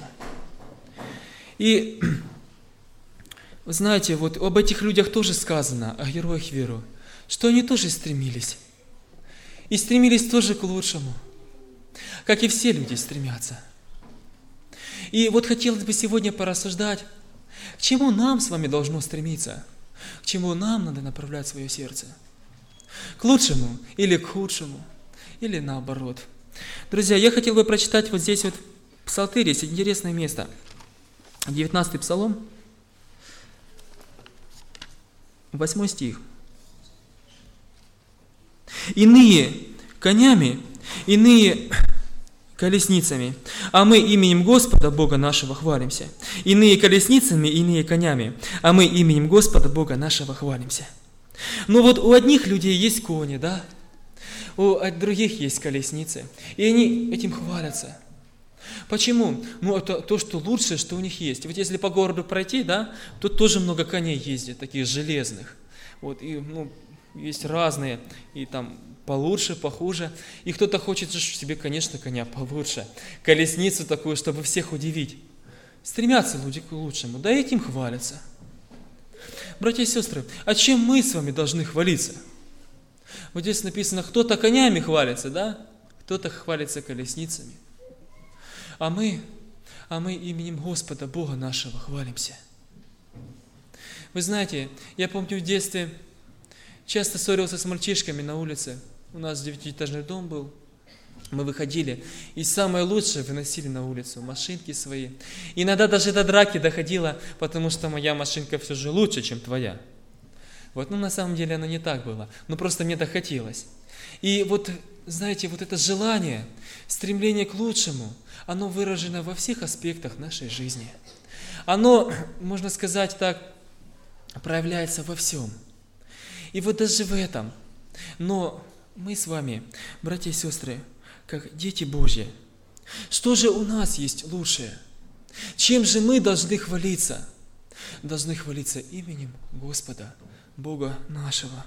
И, вы знаете, вот об этих людях тоже сказано, о героях веры, что они тоже стремились. И стремились тоже к лучшему, как и все люди стремятся. И вот хотелось бы сегодня порассуждать, к чему нам с вами должно стремиться, к чему нам надо направлять свое сердце. К лучшему или к худшему, или наоборот. Друзья, я хотел бы прочитать вот здесь вот в Псалтире, есть интересное место. девятнадцатый Псалом, восьмой стих. «Иные конями, иные колесницами, а мы именем Господа Бога нашего хвалимся. Иные колесницами, иные конями, а мы именем Господа Бога нашего хвалимся». Ну вот у одних людей есть кони, да? У других есть колесницы, и они этим хвалятся. Почему? Ну, это то, что лучшее, что у них есть. Вот если по городу пройти, да, тут тоже много коней ездит, таких железных. Вот, и, ну, есть разные, и там получше, похуже. И кто-то хочет себе, конечно, коня получше. Колесницу такую, чтобы всех удивить. Стремятся люди к лучшему, да и этим хвалятся. Братья и сестры, а чем мы с вами должны хвалиться? Вот здесь написано, кто-то конями хвалится, да? Кто-то хвалится колесницами. А мы, а мы именем Господа Бога нашего хвалимся. Вы знаете, я помню в детстве часто ссорился с мальчишками на улице. У нас девятиэтажный дом был. Мы выходили и самое лучшее выносили на улицу, машинки свои. Иногда даже до драки доходило, потому что моя машинка все же лучше, чем твоя. Вот, ну на самом деле оно не так было, но просто мне так хотелось. И вот, знаете, вот это желание, стремление к лучшему, оно выражено во всех аспектах нашей жизни. Оно, можно сказать так, проявляется во всем. И вот даже в этом. Но мы с вами, братья и сестры, как дети Божьи, что же у нас есть лучшее? Чем же мы должны хвалиться? Должны хвалиться именем Господа, Бога нашего.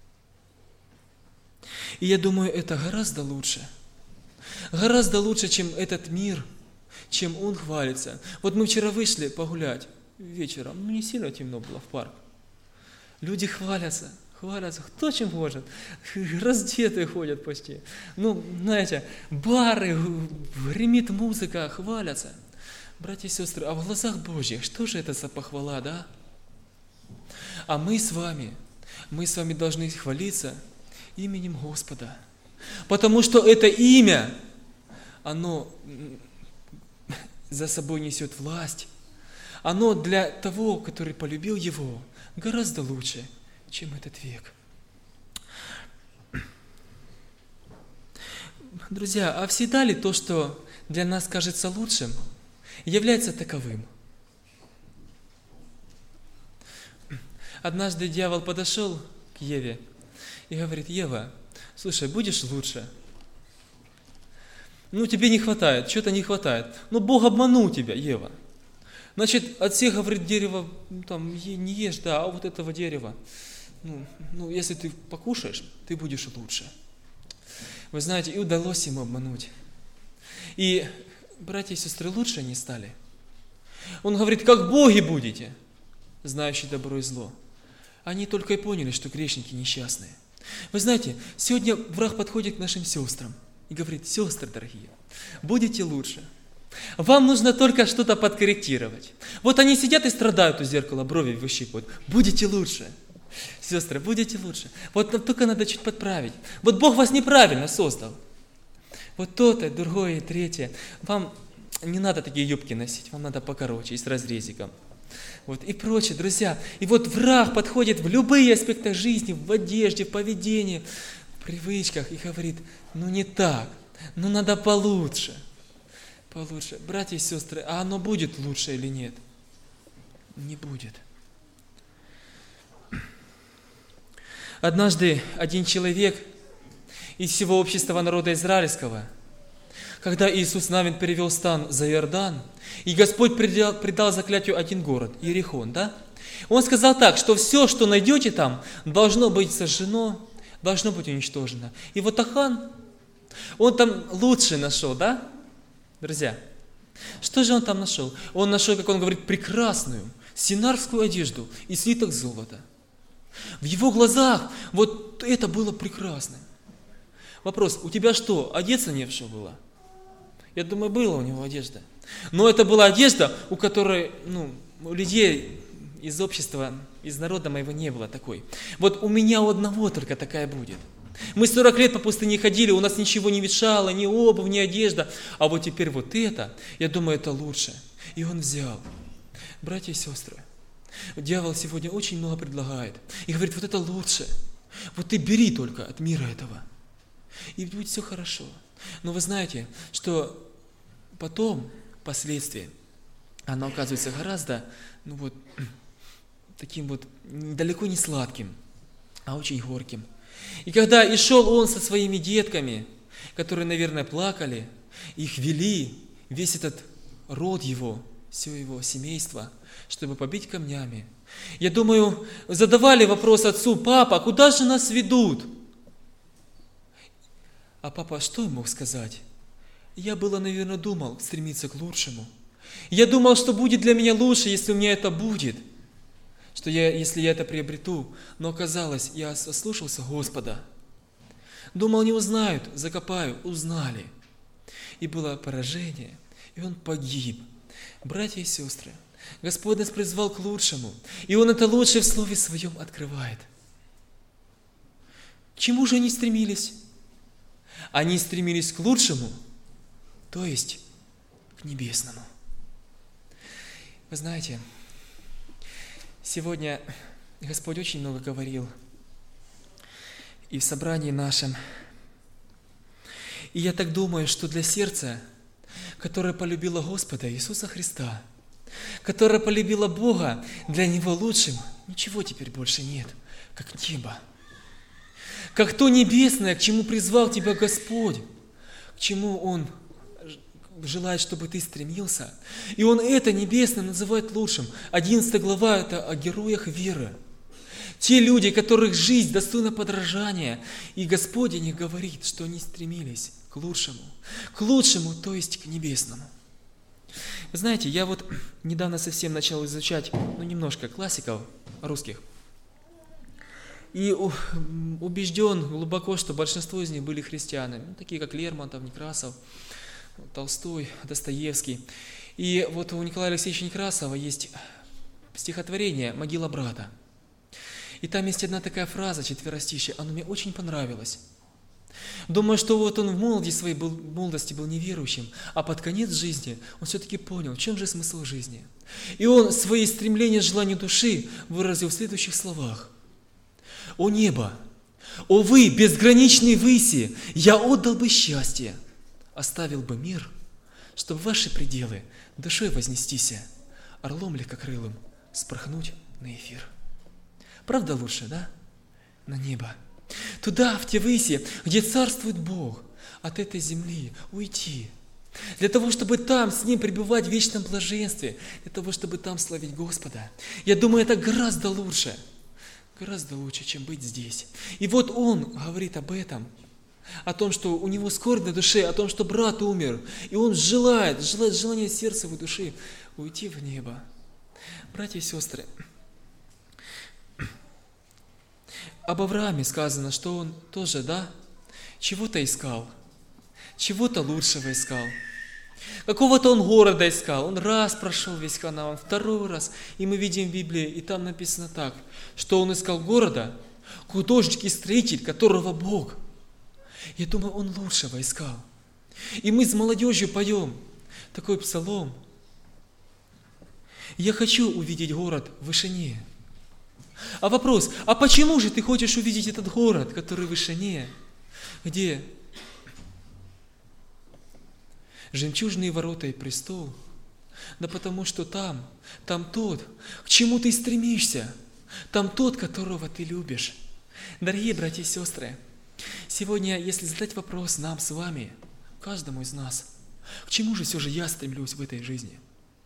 И я думаю, это гораздо лучше. Гораздо лучше, чем этот мир, чем он хвалится. Вот мы вчера вышли погулять вечером, ну не сильно темно было в парк. Люди хвалятся, хвалятся, кто чем может. Раздетые ходят почти. Ну, знаете, бары, гремит музыка, хвалятся. Братья и сестры, а в глазах Божьих, что же это за похвала, да? А мы с вами, мы с вами должны хвалиться именем Господа. Потому что это имя, оно за собой несет власть. Оно для того, который полюбил его, гораздо лучше, чем этот век. Друзья, а всегда ли то, что для нас кажется лучшим, является таковым? Однажды дьявол подошел к Еве и говорит: Ева, слушай, будешь лучше? Ну, тебе не хватает, что-то не хватает. Ну, Бог обманул тебя, Ева. Значит, от всех, говорит, дерева, ну, там, не ешь, да, а вот этого дерева, ну, ну, если ты покушаешь, ты будешь лучше. Вы знаете, и удалось ему обмануть. И братья и сестры лучше они стали. Он говорит: как боги будете, знающие добро и зло. Они только и поняли, что грешники несчастные. Вы знаете, сегодня враг подходит к нашим сестрам и говорит: сестры дорогие, будете лучше, Вам нужно только что-то подкорректировать. Вот они сидят и страдают у зеркала, брови выщипывают. Будете лучше. Сестры, будете лучше. Вот нам только надо чуть подправить. Вот Бог вас неправильно создал. Вот то-то, другое, третье. Вам не надо такие юбки носить, вам надо покороче и с разрезиком. Вот, и прочее, друзья. И вот враг подходит в любые аспекты жизни, в одежде, в поведении, в привычках и говорит, ну не так, ну надо получше. Получше. Братья и сестры, а оно будет лучше или нет? Не будет. Однажды один человек из всего общества народа израильского, когда Иисус Навин перевел стан за Иордан, и Господь предал, предал заклятию один город, Иерихон, да? Он сказал так, что все, что найдете там, должно быть сожжено, должно быть уничтожено. И вот Ахан, он там лучше нашел, да? Друзья, что же он там нашел? Он нашел, как он говорит, прекрасную синарскую одежду и слиток золота. В его глазах вот это было прекрасно. Вопрос, у тебя что, одеться не в что было? Я думаю, была у него одежда. Но это была одежда, у которой, ну, у людей из общества, из народа моего не было такой. Вот у меня у одного только такая будет. Мы сорок лет по пустыне ходили, у нас ничего не ветшало, ни обувь, ни одежда. А вот теперь вот это, я думаю, это лучше. И он взял. Братья и сестры, дьявол сегодня очень много предлагает. И говорит, вот это лучше. Вот ты бери только от мира этого. И будет все хорошо. Но вы знаете, что потом, впоследствии, оно оказывается гораздо, ну вот, таким вот, далеко не сладким, а очень горьким. И когда и шел он со своими детками, которые, наверное, плакали, их вели, весь этот род его, все его семейство, чтобы побить камнями. Я думаю, задавали вопрос отцу, папа, куда же нас ведут? А папа что мог сказать? Я было, наверное, думал стремиться к лучшему. Я думал, что будет для меня лучше, если у меня это будет. Что я, если я это приобрету. Но оказалось, я ослушался Господа. Думал, не узнают, закопаю, узнали. И было поражение, и он погиб. Братья и сестры, Господь нас призвал к лучшему, и Он это лучшее в Слове Своем открывает. К чему же они стремились? Они стремились к лучшему, то есть к небесному. Вы знаете, сегодня Господь очень много говорил и в собрании нашем. И я так думаю, что для сердца, которое полюбило Господа Иисуса Христа, которое полюбило Бога, для него лучшим ничего теперь больше нет, как небо. Как то небесное, к чему призвал тебя Господь, к чему Он желает, чтобы ты стремился. И Он это небесное называет лучшим. одиннадцатая глава – это о героях веры. Те люди, которых жизнь достойна подражания. И Господь о них говорит, что они стремились к лучшему. К лучшему, то есть к небесному. Вы знаете, я вот недавно совсем начал изучать, ну, немножко классиков русских. И убежден глубоко, что большинство из них были христианами. Ну, такие как Лермонтов, Некрасов, Толстой, Достоевский. И вот у Николая Алексеевича Некрасова есть стихотворение «Могила брата». И там есть одна такая фраза, четверостишье, оно мне очень понравилось. Думаю, что вот он в молодости своей был, в молодости был неверующим, а под конец жизни он все-таки понял, в чем же смысл жизни. И он свои стремления, желания души выразил в следующих словах. «О небо! О вы, безграничные выси! Я отдал бы счастье, оставил бы мир, чтобы ваши пределы душой вознестися, орлом легкокрылым спорхнуть на эфир». Правда лучше, да? На небо. Туда, в те выси, где царствует Бог, от этой земли уйти. Для того, чтобы там с Ним пребывать в вечном блаженстве, для того, чтобы там славить Господа. Я думаю, это гораздо лучше. Гораздо лучше, чем быть здесь. И вот он говорит об этом, о том, что у него скорбь на душе, о том, что брат умер. И он желает, желает желание сердца его души уйти в небо. Братья и сестры, об Аврааме сказано, что он тоже, да, чего-то искал, чего-то лучшего искал. Какого-то он города искал. Он раз прошел весь Ханаан, второй раз. И мы видим в Библии, и там написано так, что он искал города, художник и строитель, которого Бог. Я думаю, он лучшего искал. И мы с молодежью поем такой псалом. Я хочу увидеть город в вышине. А вопрос, а почему же ты хочешь увидеть этот город, который в вышине? Где жемчужные ворота и престол? Да потому что там, там тот, к чему ты стремишься. Там тот, которого ты любишь. Дорогие братья и сестры, сегодня, если задать вопрос нам с вами, каждому из нас, к чему же все же я стремлюсь в этой жизни?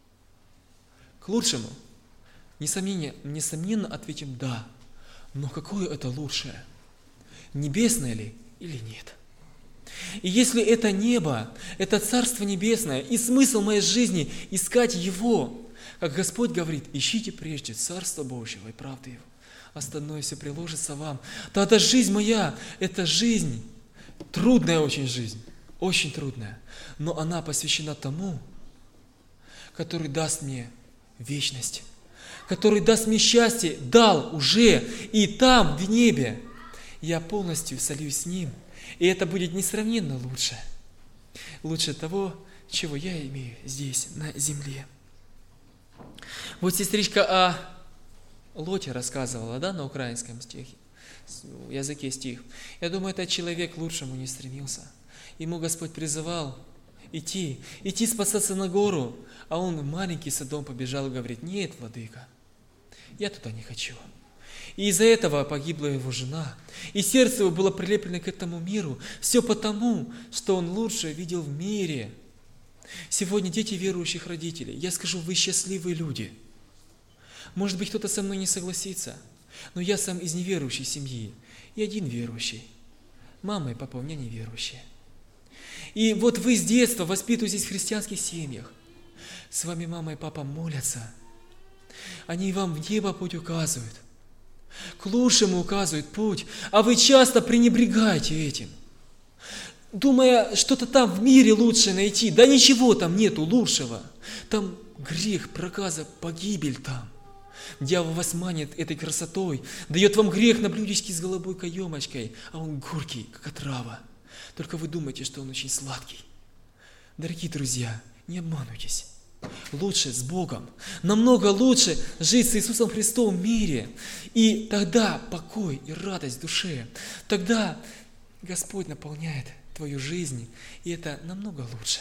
К лучшему? Несомненно, несомненно ответим «да». Но какое это лучшее? Небесное ли или нет? И если это небо, это Царство Небесное, и смысл моей жизни искать Его, как Господь говорит, ищите прежде Царство Божьего и правды Его, остальное все приложится вам, тогда жизнь моя, это жизнь, трудная очень жизнь, очень трудная, но она посвящена тому, который даст мне вечность, который даст мне счастье, дал уже, и там, в небе, я полностью сольюсь с Ним, и это будет несравненно лучше, лучше того, чего я имею здесь, на земле. Вот сестричка о Лоте рассказывала, да, на украинском стихе, языке стих. Я думаю, этот человек к лучшему не стремился. Ему Господь призывал идти, идти спасаться на гору, а он в маленький Содом побежал и говорит: нет, владыка, я туда не хочу. И из-за этого погибла его жена, и сердце его было прилеплено к этому миру, все потому, что он лучше видел в мире. Сегодня дети верующих родителей, я скажу, вы счастливые люди. Может быть, кто-то со мной не согласится, но я сам из неверующей семьи, и один верующий. Мама и папа у меня неверующие. И вот вы с детства воспитываетесь в христианских семьях. С вами мама и папа молятся. Они вам в небо путь указывают. К лучшему указывают путь, а вы часто пренебрегаете этим. Думая, что-то там в мире лучше найти. Да ничего там нету лучшего. Там грех, проказа, погибель там. Дьявол вас манит этой красотой, дает вам грех на блюдечке с голубой каемочкой, а он горький, как отрава. Только вы думаете, что он очень сладкий. Дорогие друзья, не обманывайтесь. Лучше с Богом, намного лучше жить с Иисусом Христом в мире. И тогда покой и радость в душе. Тогда Господь наполняет твою жизнь, и это намного лучше.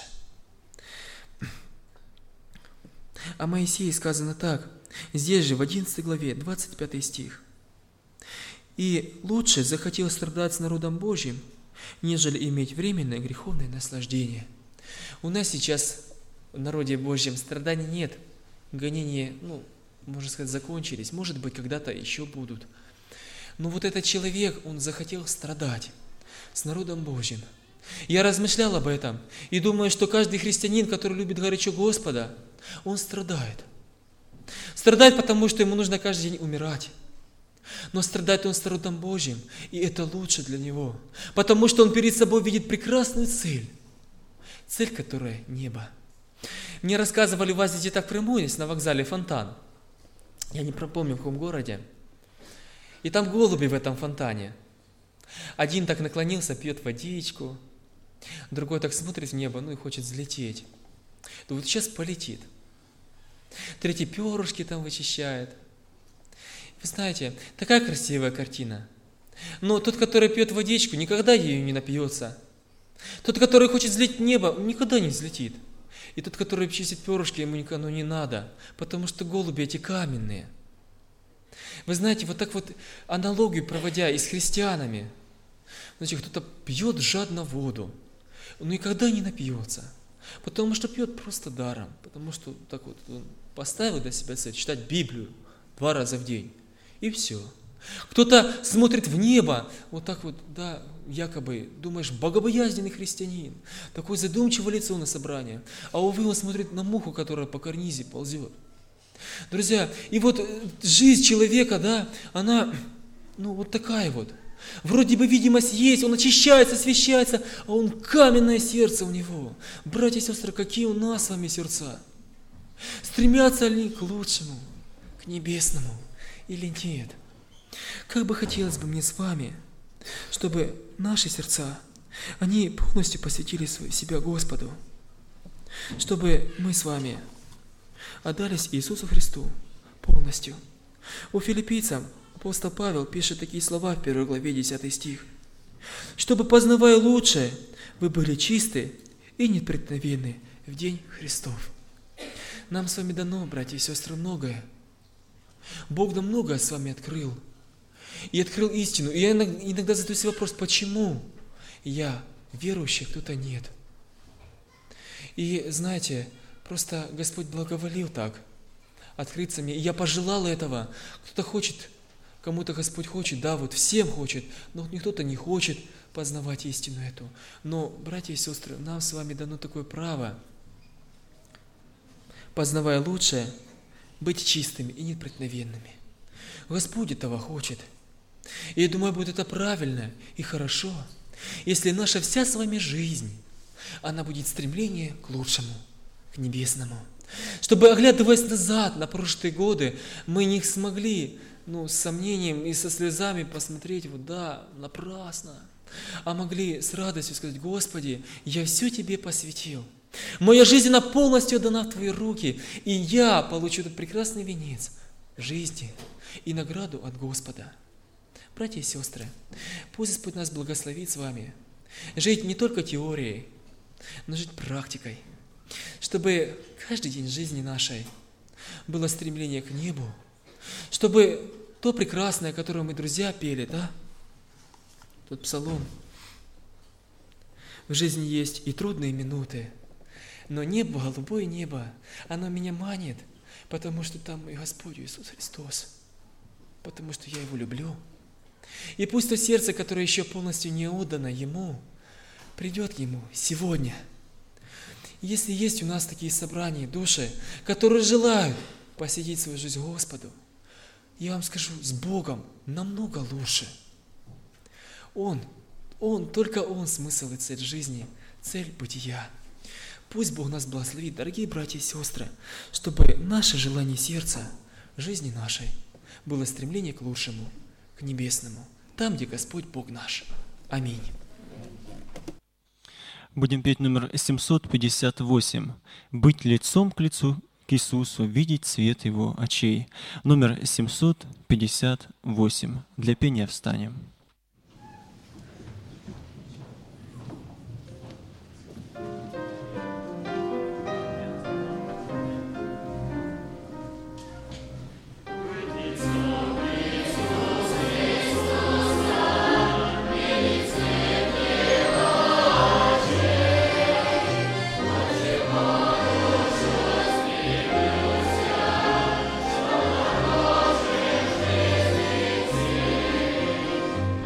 О Моисее сказано так, здесь же в одиннадцатой главе, двадцать пятый стих. «И лучше захотел страдать с народом Божьим, нежели иметь временное греховное наслаждение». У нас сейчас в народе Божьем страданий нет, гонения, ну, можно сказать, закончились, может быть, когда-то еще будут. Но вот этот человек, он захотел страдать с народом Божьим. Я размышлял об этом и думаю, что каждый христианин, который любит горячо Господа, он страдает. Страдает, потому что ему нужно каждый день умирать. Но страдает он с народом Божьим, и это лучше для него, потому что он перед собой видит прекрасную цель. Цель, которая небо. Мне рассказывали, у вас здесь так прямой есть на вокзале фонтан. Я не пропомню, в каком городе. И там голуби в этом фонтане. Один так наклонился, пьет водичку. Другой так смотрит в небо, ну и хочет взлететь. То вот сейчас полетит. Третий перышки там вычищает. Вы знаете, такая красивая картина. Но тот, который пьет водичку, никогда ею не напьется. Тот, который хочет взлететь в небо, никогда не взлетит. И тот, который чистит перышки, ему никому не надо, потому что голуби эти каменные. Вы знаете, вот так вот аналогию проводя и с христианами, значит, кто-то пьет жадно воду, но никогда не напьется, потому что пьет просто даром, потому что так вот он поставил для себя цель читать Библию два раза в день, и все. Кто-то смотрит в небо, вот так вот, да, якобы, думаешь, богобоязненный христианин, такое задумчивое лицо на собрание, а увы, он смотрит на муху, которая по карнизе ползет. Друзья, и вот жизнь человека, да, она, ну, вот такая вот. Вроде бы видимость есть, он очищается, освещается, а он каменное сердце у него. Братья и сестры, какие у нас с вами сердца? Стремятся ли к лучшему, к небесному или нет? Как бы хотелось бы мне с вами, чтобы наши сердца, они полностью посвятили себя Господу, чтобы мы с вами отдались Иисусу Христу полностью. У филиппийцам апостол Павел пишет такие слова в первой главе, десятый стих. «Чтобы, познавая лучшее, вы были чисты и непреткновенны в день Христов». Нам с вами дано, братья и сестры, многое. Бог нам многое с вами открыл. И открыл истину. И я иногда задаю себе вопрос, почему я верующий, кто-то нет. И знаете, просто Господь благоволил так открыться мне. И я пожелал этого. Кто-то хочет, кому-то Господь хочет, да, вот всем хочет, но вот кто-то не хочет познавать истину эту. Но, братья и сестры, нам с вами дано такое право, познавая лучшее, быть чистыми и непреткновенными. Господь этого хочет. И я думаю, будет это правильно и хорошо, если наша вся с вами жизнь, она будет стремление к лучшему, к небесному. Чтобы, оглядываясь назад на прошлые годы, мы не смогли, ну, с сомнением и со слезами посмотреть, вот да, напрасно, а могли с радостью сказать: Господи, я все Тебе посвятил. Моя жизнь, она полностью отдана в Твои руки, и я получу этот прекрасный венец жизни и награду от Господа. Братья и сестры, пусть Господь нас благословит с вами жить не только теорией, но жить практикой, чтобы каждый день жизни нашей было стремление к небу, чтобы то прекрасное, которое мы, друзья, пели, да, тот псалом, в жизни есть и трудные минуты, но небо, голубое небо, оно меня манит, потому что там мой Господь Иисус Христос, потому что я Его люблю. И пусть то сердце, которое еще полностью не отдано Ему, придет к Ему сегодня. Если есть у нас такие собрания, души, которые желают посвятить свою жизнь Господу, я вам скажу, с Богом намного лучше. Он, Он, только Он смысл и цель жизни, цель бытия. Пусть Бог нас благословит, дорогие братья и сестры, чтобы наше желание сердца, жизни нашей, было стремление к лучшему, к небесному, там, где Господь Бог наш. Аминь. Будем петь номер семьсот пятьдесят восемь. «Быть лицом к лицу к Иисусу, видеть свет Его очей». Номер семьсот пятьдесят восемь. Для пения встанем. Thank you.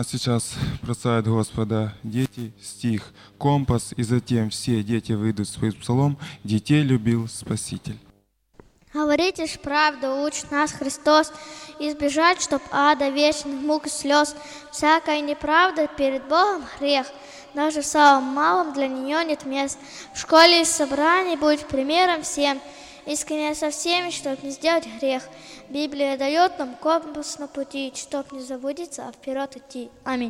нас сейчас бросают Господа дети, стих, компас, и затем все дети выйдут в свой псалом. Детей любил Спаситель. Говорите ж правду, учит нас Христос, избежать, чтоб ада, вечных мук и слез. Всякая неправда перед Богом грех, даже в самом малом для нее нет мест. В школе и собрании будь примером всем, искренне со всеми, чтоб не сделать грех. Библия дает нам компас на пути, чтоб не заблудиться, а вперед идти. Аминь.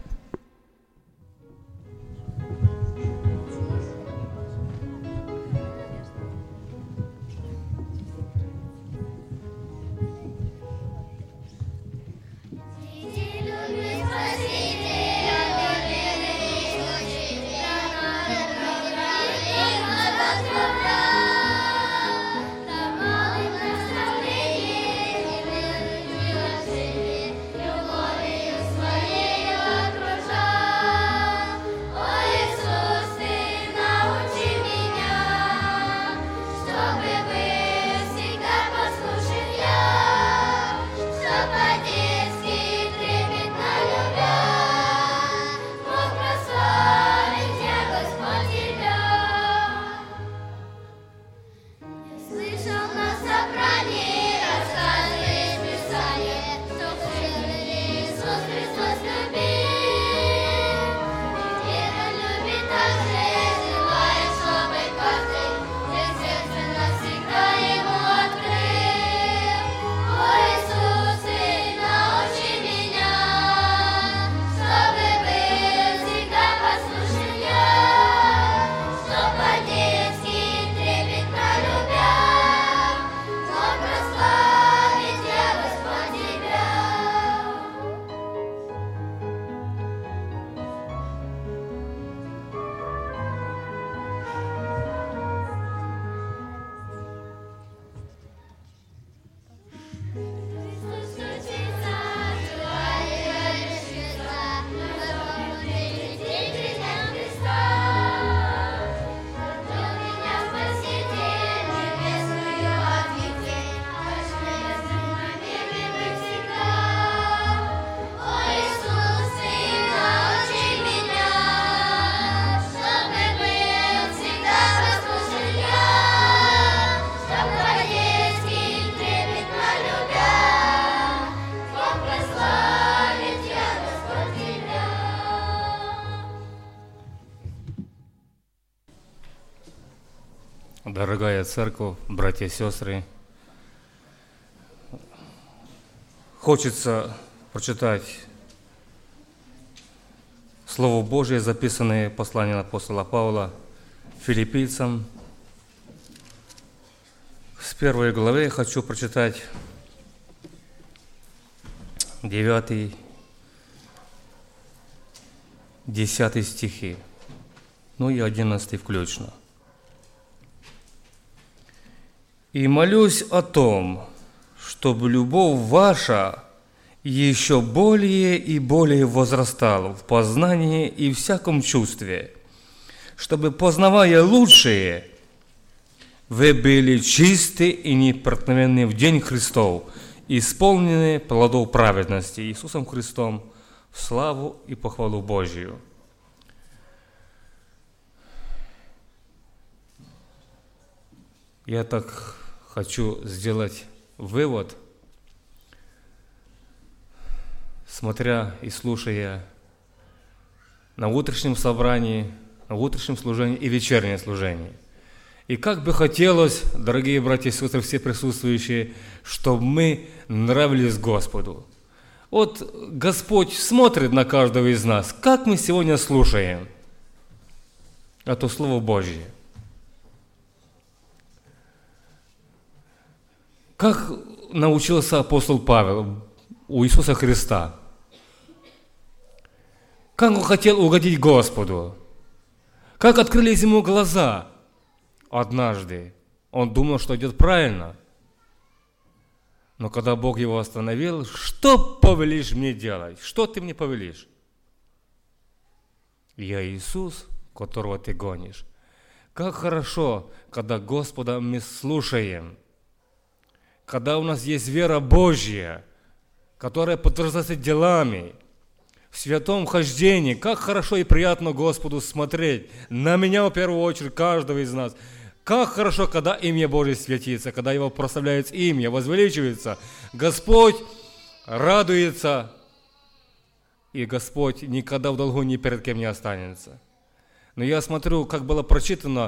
Дорогая церковь, братья и сестры, хочется прочитать Слово Божие, записанное в послании апостола Павла филиппийцам. С первой главы хочу прочитать девятый, десятый стихи, ну и одиннадцатый включно. «И молюсь о том, чтобы любовь ваша еще более и более возрастала в познании и всяком чувстве, чтобы, познавая лучшее, вы были чисты и непроткновенны в день Христов, исполнены плодов праведности Иисусом Христом в славу и похвалу Божию». Я так хочу сделать вывод, смотря и слушая на утреннем собрании, на утреннем служении и вечернее служение. И как бы хотелось, дорогие братья и сестры, все присутствующие, чтобы мы нравились Господу. Вот Господь смотрит на каждого из нас, как мы сегодня слушаем это Слово Божье. Как научился апостол Павел у Иисуса Христа? Как он хотел угодить Господу? Как открылись ему глаза? Однажды он думал, что идет правильно. Но когда Бог его остановил, что повелишь мне делать? Что ты мне повелишь? Я Иисус, которого ты гонишь. Как хорошо, когда Господа мы слушаем. Когда у нас есть вера Божья, которая подтверждается делами, в святом хождении. Как хорошо и приятно Господу смотреть. На меня в первую очередь, каждого из нас. Как хорошо, когда имя Божие светится, когда Его прославляется имя, возвеличивается. Господь радуется, и Господь никогда в долгу ни перед кем не останется. Но я смотрю, как было прочитано,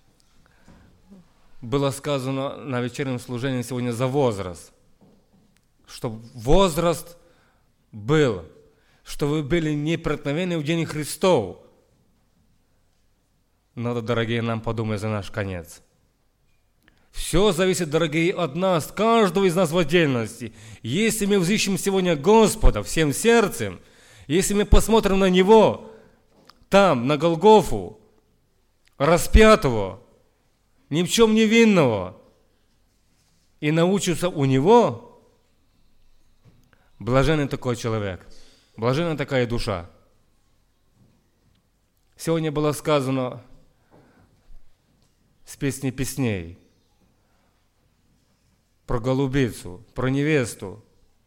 было сказано на вечернем служении сегодня за возраст. Что возраст был, что вы были непроткновенны в день Христов. Надо, дорогие, нам подумать за наш конец. Все зависит, дорогие, от нас, каждого из нас в отдельности. Если мы взыщем сегодня Господа всем сердцем, если мы посмотрим на Него, там, на Голгофу, распятого, ни в чем не винного, и научимся у Него, блаженный такой человек, блаженна такая душа. Сегодня было сказано с песни песней про голубицу, про невесту.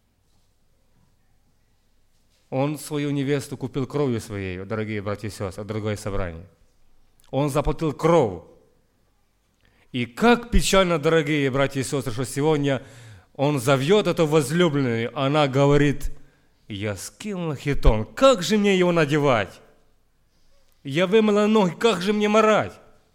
Он свою невесту купил кровью своей, дорогие братья и сестры, дорогое собрание. Он заплатил кровь. И как печально, дорогие братья и сестры, что сегодня он зовет эту возлюбленную, она говорит: я скинула хитон, как же мне его надевать? Я вымыла ноги, как же мне марать?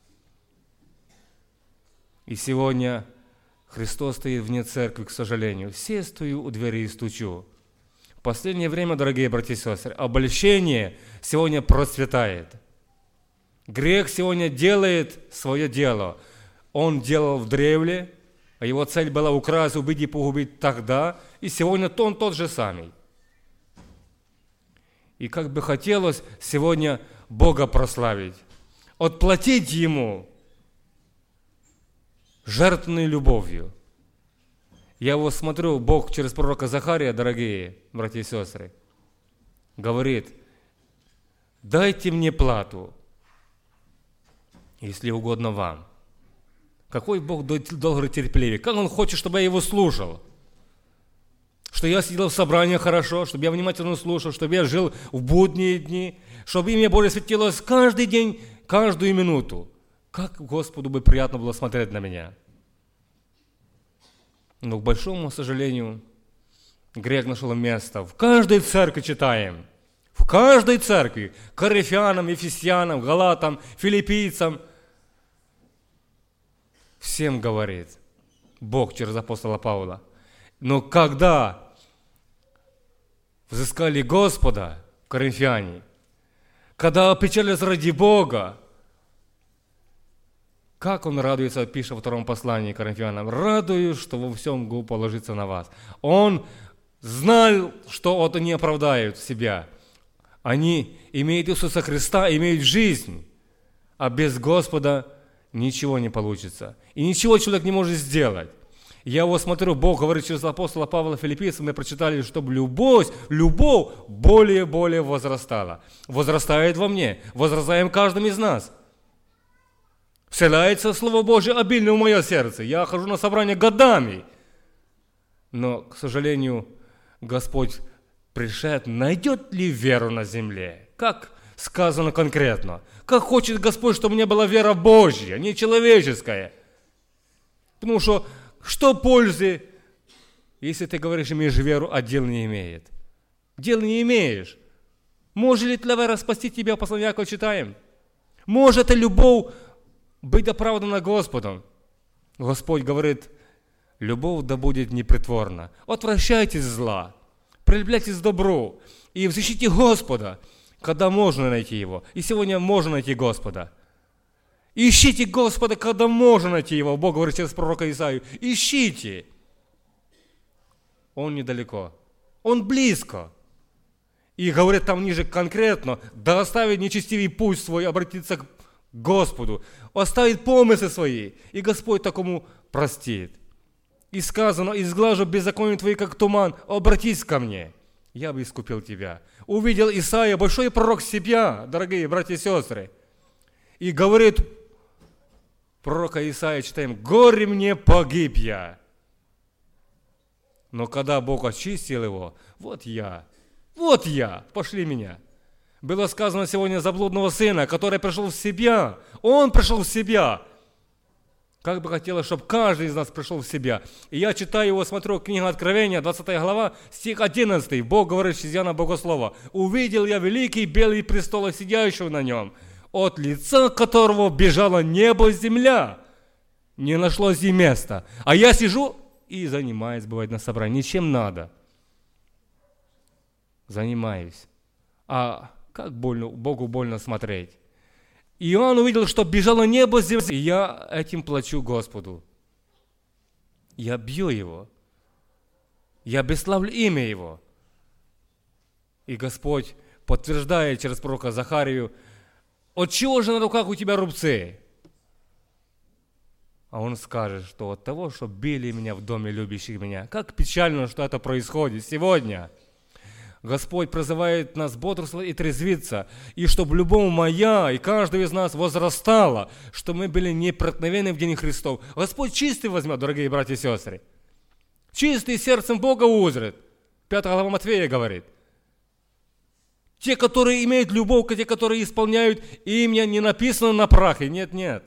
И сегодня Христос стоит вне церкви, к сожалению. Все стою у двери и стучу. В последнее время, дорогие братья и сестры, обольщение сегодня процветает. Грех сегодня делает свое дело. Он делал в древле, а его цель была украсть, убить и погубить тогда, и сегодня он тот же самый. И как бы хотелось сегодня Бога прославить, отплатить Ему жертвенной любовью. Я вот смотрю, Бог через пророка Захария, дорогие братья и сестры, говорит: дайте мне плату, если угодно вам. Какой Бог долго терпеливый, как Он хочет, чтобы я Его слушал. Что я сидел в собрании хорошо, чтобы я внимательно слушал, чтобы я жил в будние дни, чтобы имя Божие светилось каждый день, каждую минуту. Как Господу бы приятно было смотреть на меня. Но, к большому сожалению, грех нашел место. В каждой церкви читаем. В каждой церкви. Коринфянам, Ефесянам, Галатам, Филиппийцам. Всем говорит Бог через апостола Павла. Но когда взыскали Господа, коринфяне, когда опечалились ради Бога, как он радуется, пишет во втором послании к Коринфянам: радуюсь, что во всем могу положиться на вас. Он знал, что вот они оправдают себя. Они имеют Иисуса Христа, имеют жизнь, а без Господа ничего не получится. И ничего человек не может сделать. Я вот смотрю, Бог говорит через апостола Павла Филиппийцам, мы прочитали, чтобы любовь, любовь более-более возрастала. Возрастает во мне, возрастаем каждым из нас. Вселяется Слово Божие обильно в мое сердце. Я хожу на собрания годами. Но, к сожалению, Господь пришед, найдет ли веру на земле? Как сказано конкретно? Как хочет Господь, чтобы у меня была вера Божья, не человеческая? Потому что что пользы, если ты говоришь, имеешь веру, а дел не имеет? Дел не имеешь. Может ли твоя вера спасти тебя, послание Якова читаем? Может эта любовь быть оправдана Господом? Господь говорит: любовь да будет непритворна. Отвращайтесь зла, прилепляйтесь к добру и взыщите Господа, когда можно найти Его. И сегодня можно найти Господа. Ищите Господа, когда можно найти Его. Бог говорит через пророка Исаию: ищите. Он недалеко, Он близко. И говорит там ниже конкретно: да оставит нечестивый путь свой, обратиться к Господу, оставит помыслы свои, и Господь такому простит. И сказано: изглажу беззаконие твои, как туман, обратись ко мне, я бы искупил тебя. Увидел Исаия, большой пророк себя, дорогие братья и сестры, и говорит пророка Исаия, читаем: горе мне, погиб я. Но когда Бог очистил его, вот я, Вот я, пошли меня. Было сказано сегодня за блудного сына, который пришел в себя. Он пришел в себя. Как бы хотелось, чтобы каждый из нас пришел в себя. И я читаю его, смотрю, книга Откровения, двадцатая глава, стих одиннадцатый. Бог говорит через Иоанна Богослова. «Увидел я великий белый престол, сидящего на нем, от лица которого бежало небо и земля. Не нашлось и места. А я сижу и занимаюсь, бывает, на собрании. Ничем надо. Занимаюсь. А как больно, Богу больно смотреть. И Иоанн увидел, что бежало небо с земли. И я этим плачу Господу. Я бью его. Я бесславлю имя его. И Господь подтверждает через пророка Захарию: от чего же на руках у тебя рубцы? А он скажет, что от того, что били меня в доме любящих меня. Как печально, что это происходит сегодня. Господь призывает нас бодрствовать и трезвиться, и чтобы любому моя и каждого из нас возрастало, чтобы мы были непроткновенны в день Христов. Господь чистый возьмет, дорогие братья и сестры. Чистый сердцем Бога узрит. Пятая глава Матфея говорит. Те, которые имеют любовь, те, которые исполняют имя, не написано на прахе. Нет, нет.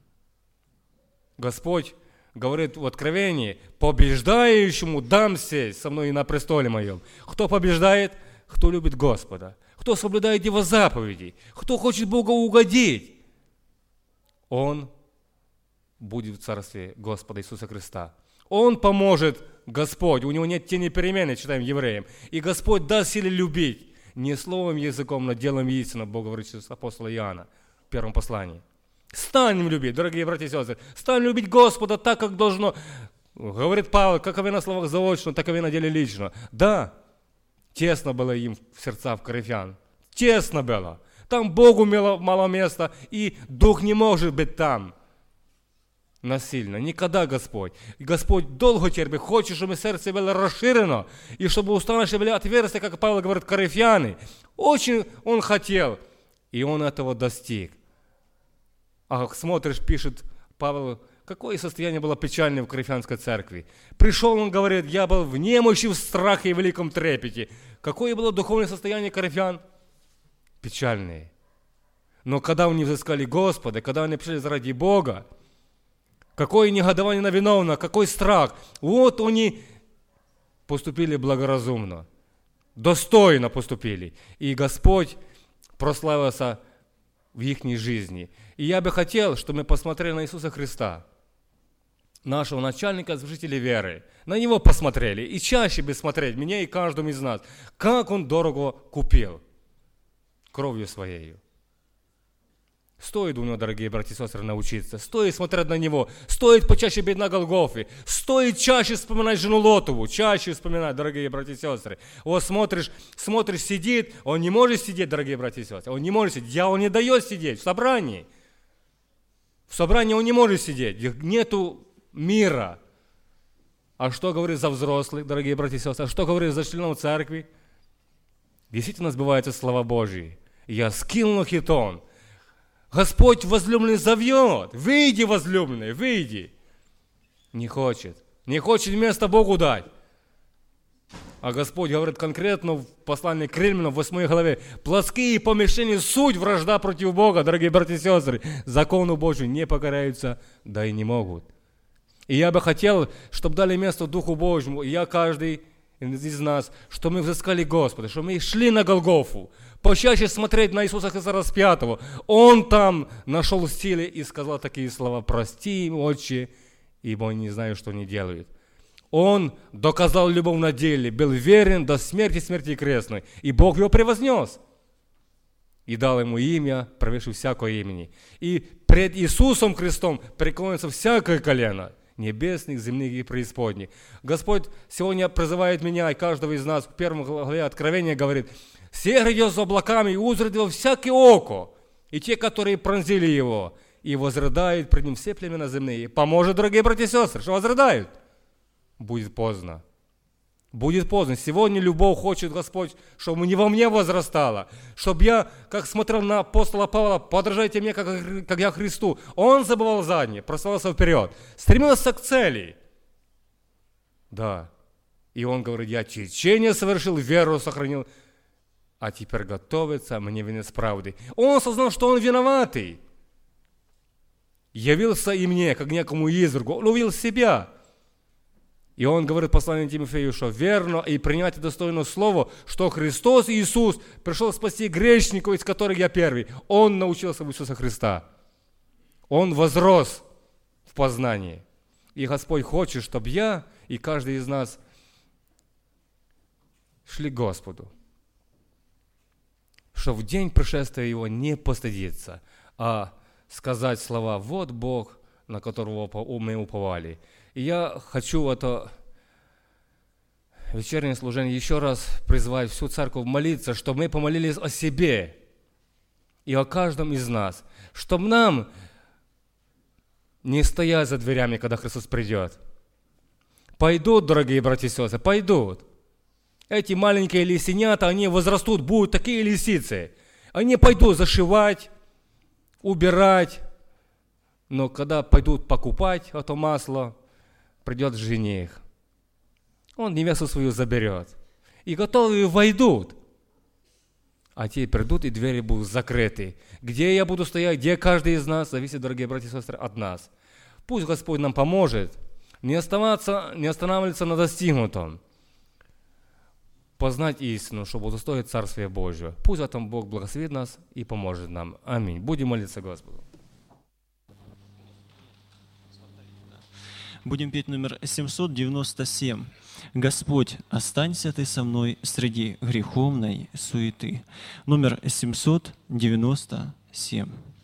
Господь говорит в Откровении: побеждающему дам сесть со мной и на престоле моем. Кто побеждает? Кто любит Господа. Кто соблюдает Его заповеди. Кто хочет Богу угодить. Он будет в царстве Господа Иисуса Христа. Он поможет, Господь. У Него нет тени перемены, читаем Евреям. И Господь даст силе любить. Не словом, языком, но делом истину, Бог говорит через апостола Иоанна в первом послании. Станем любить, дорогие братья и сестры. Станем любить Господа так, как должно. Говорит Павел, как и на словах заочно, так и на деле лично. Да, тесно было им в сердцах коринфян. Тесно было. Там Богу мало места, и Дух не может быть там насильно. Никогда Господь. И Господь долго терпит. Хочет, чтобы сердце было расширено, и чтобы уста наши были отверсты, как Павел говорит, коринфяне. Очень Он хотел, и Он этого достиг. А смотришь, пишет Павел, какое состояние было печальное в Коринфянской церкви. Пришел, он говорит, я был в немощи, в страхе и великом трепете. Какое было духовное состояние коринфян? Печальное. Но когда они взыскали Господа, когда они пришли заради Бога, какое негодование на виновного, какой страх. Вот они поступили благоразумно, достойно поступили. И Господь прославился в их жизни. И я бы хотел, чтобы мы посмотрели на Иисуса Христа, нашего начальника, служителя веры. На Него посмотрели. И чаще бы смотреть, меня и каждому из нас, как Он дорого купил кровью Своей. Стоит у Него, дорогие братья и сестры, научиться. Стоит смотреть на Него. Стоит почаще быть на Голгофе. Стоит чаще вспоминать жену Лотову. Чаще вспоминать, дорогие братья и сестры. Вот смотришь, смотришь, сидит. Он не может сидеть, дорогие братья и сестры. Он не может сидеть. Дьявол не дает сидеть в собрании. В собрании он не может сидеть. Нету мира. А что говорит за взрослых, дорогие братья и сестры? А что говорит за членов церкви? Действительно сбываются слова Божьи. Я скинул хитон. Господь возлюбленный зовет. Выйди, возлюбленный, выйди. Не хочет. Не хочет место Богу дать. А Господь говорит конкретно в послании к Римлянам в восьмой главе: плотские помышления суть вражда против Бога, дорогие братья и сестры. Закону Божию не покоряются, да и не могут. И я бы хотел, чтобы дали место Духу Божьему, и я, каждый из нас, что мы взыскали Господа, что мы шли на Голгофу, почаще смотреть на Иисуса Христа распятого. Он там нашел силы и сказал такие слова: прости им, Отче, ибо они не знают, что они делают. Он доказал любовь на деле, был верен до смерти, смерти крестной, и Бог его превознес. И дал ему имя, превыше всякого имени. И пред Иисусом Христом преклонится всякое колено, небесных, земных и преисподних. Господь сегодня призывает меня и каждого из нас, в первом главе Откровения говорит: «Все грядет с облаками, и узрит его всякое око, и те, которые пронзили его, и возрыдают пред ним все племена земные». Поможет, дорогие братья и сестры, что возрыдают? Будет поздно. Будет поздно. Сегодня любовь хочет Господь, чтобы не во мне возрастало, чтобы я, как смотрел на апостола Павла, подражайте мне, как, как я Христу. Он забывал заднее, прослался вперед, стремился к цели. Да. И он говорит: я течение совершил, веру сохранил. а теперь готовится мне венец правды. Он осознал, что он виноватый. Явился и мне, как некому извергу. Он увидел себя. И он говорит в послании Тимофею, что верно и принять достойно слово, что Христос Иисус пришел спасти грешников, из которых я первый. Он научился у Иисуса Христа. Он возрос в познании. И Господь хочет, чтобы я и каждый из нас шли к Господу. Чтобы в день пришествия Его не постыдиться, а сказать слова «Вот Бог, на которого мы уповали». И я хочу это вечернее служение еще раз призвать всю церковь молиться, чтобы мы помолились о себе и о каждом из нас, чтобы нам не стоять за дверями, когда Христос придет. Пойдут, дорогие братья и сестры, пойдут. Эти маленькие лисенята, они возрастут, будут такие лисицы. Они пойдут зашивать, убирать. Но когда пойдут покупать это масло, придет жених. Он невесту свою заберет. И готовые войдут. А те придут, и двери будут закрыты. Где я буду стоять, где каждый из нас, зависит, дорогие братья и сестры, от нас. Пусть Господь нам поможет не оставаться, не останавливаться на достигнутом. Познать истину, чтобы удостоить Царствия Божьего. Пусть в этом Бог благословит нас и поможет нам. Аминь. Будем молиться Господу. Будем петь номер семьсот девяносто семь. «Господь, останься Ты со мной среди греховной суеты». Номер семьсот девяносто семь.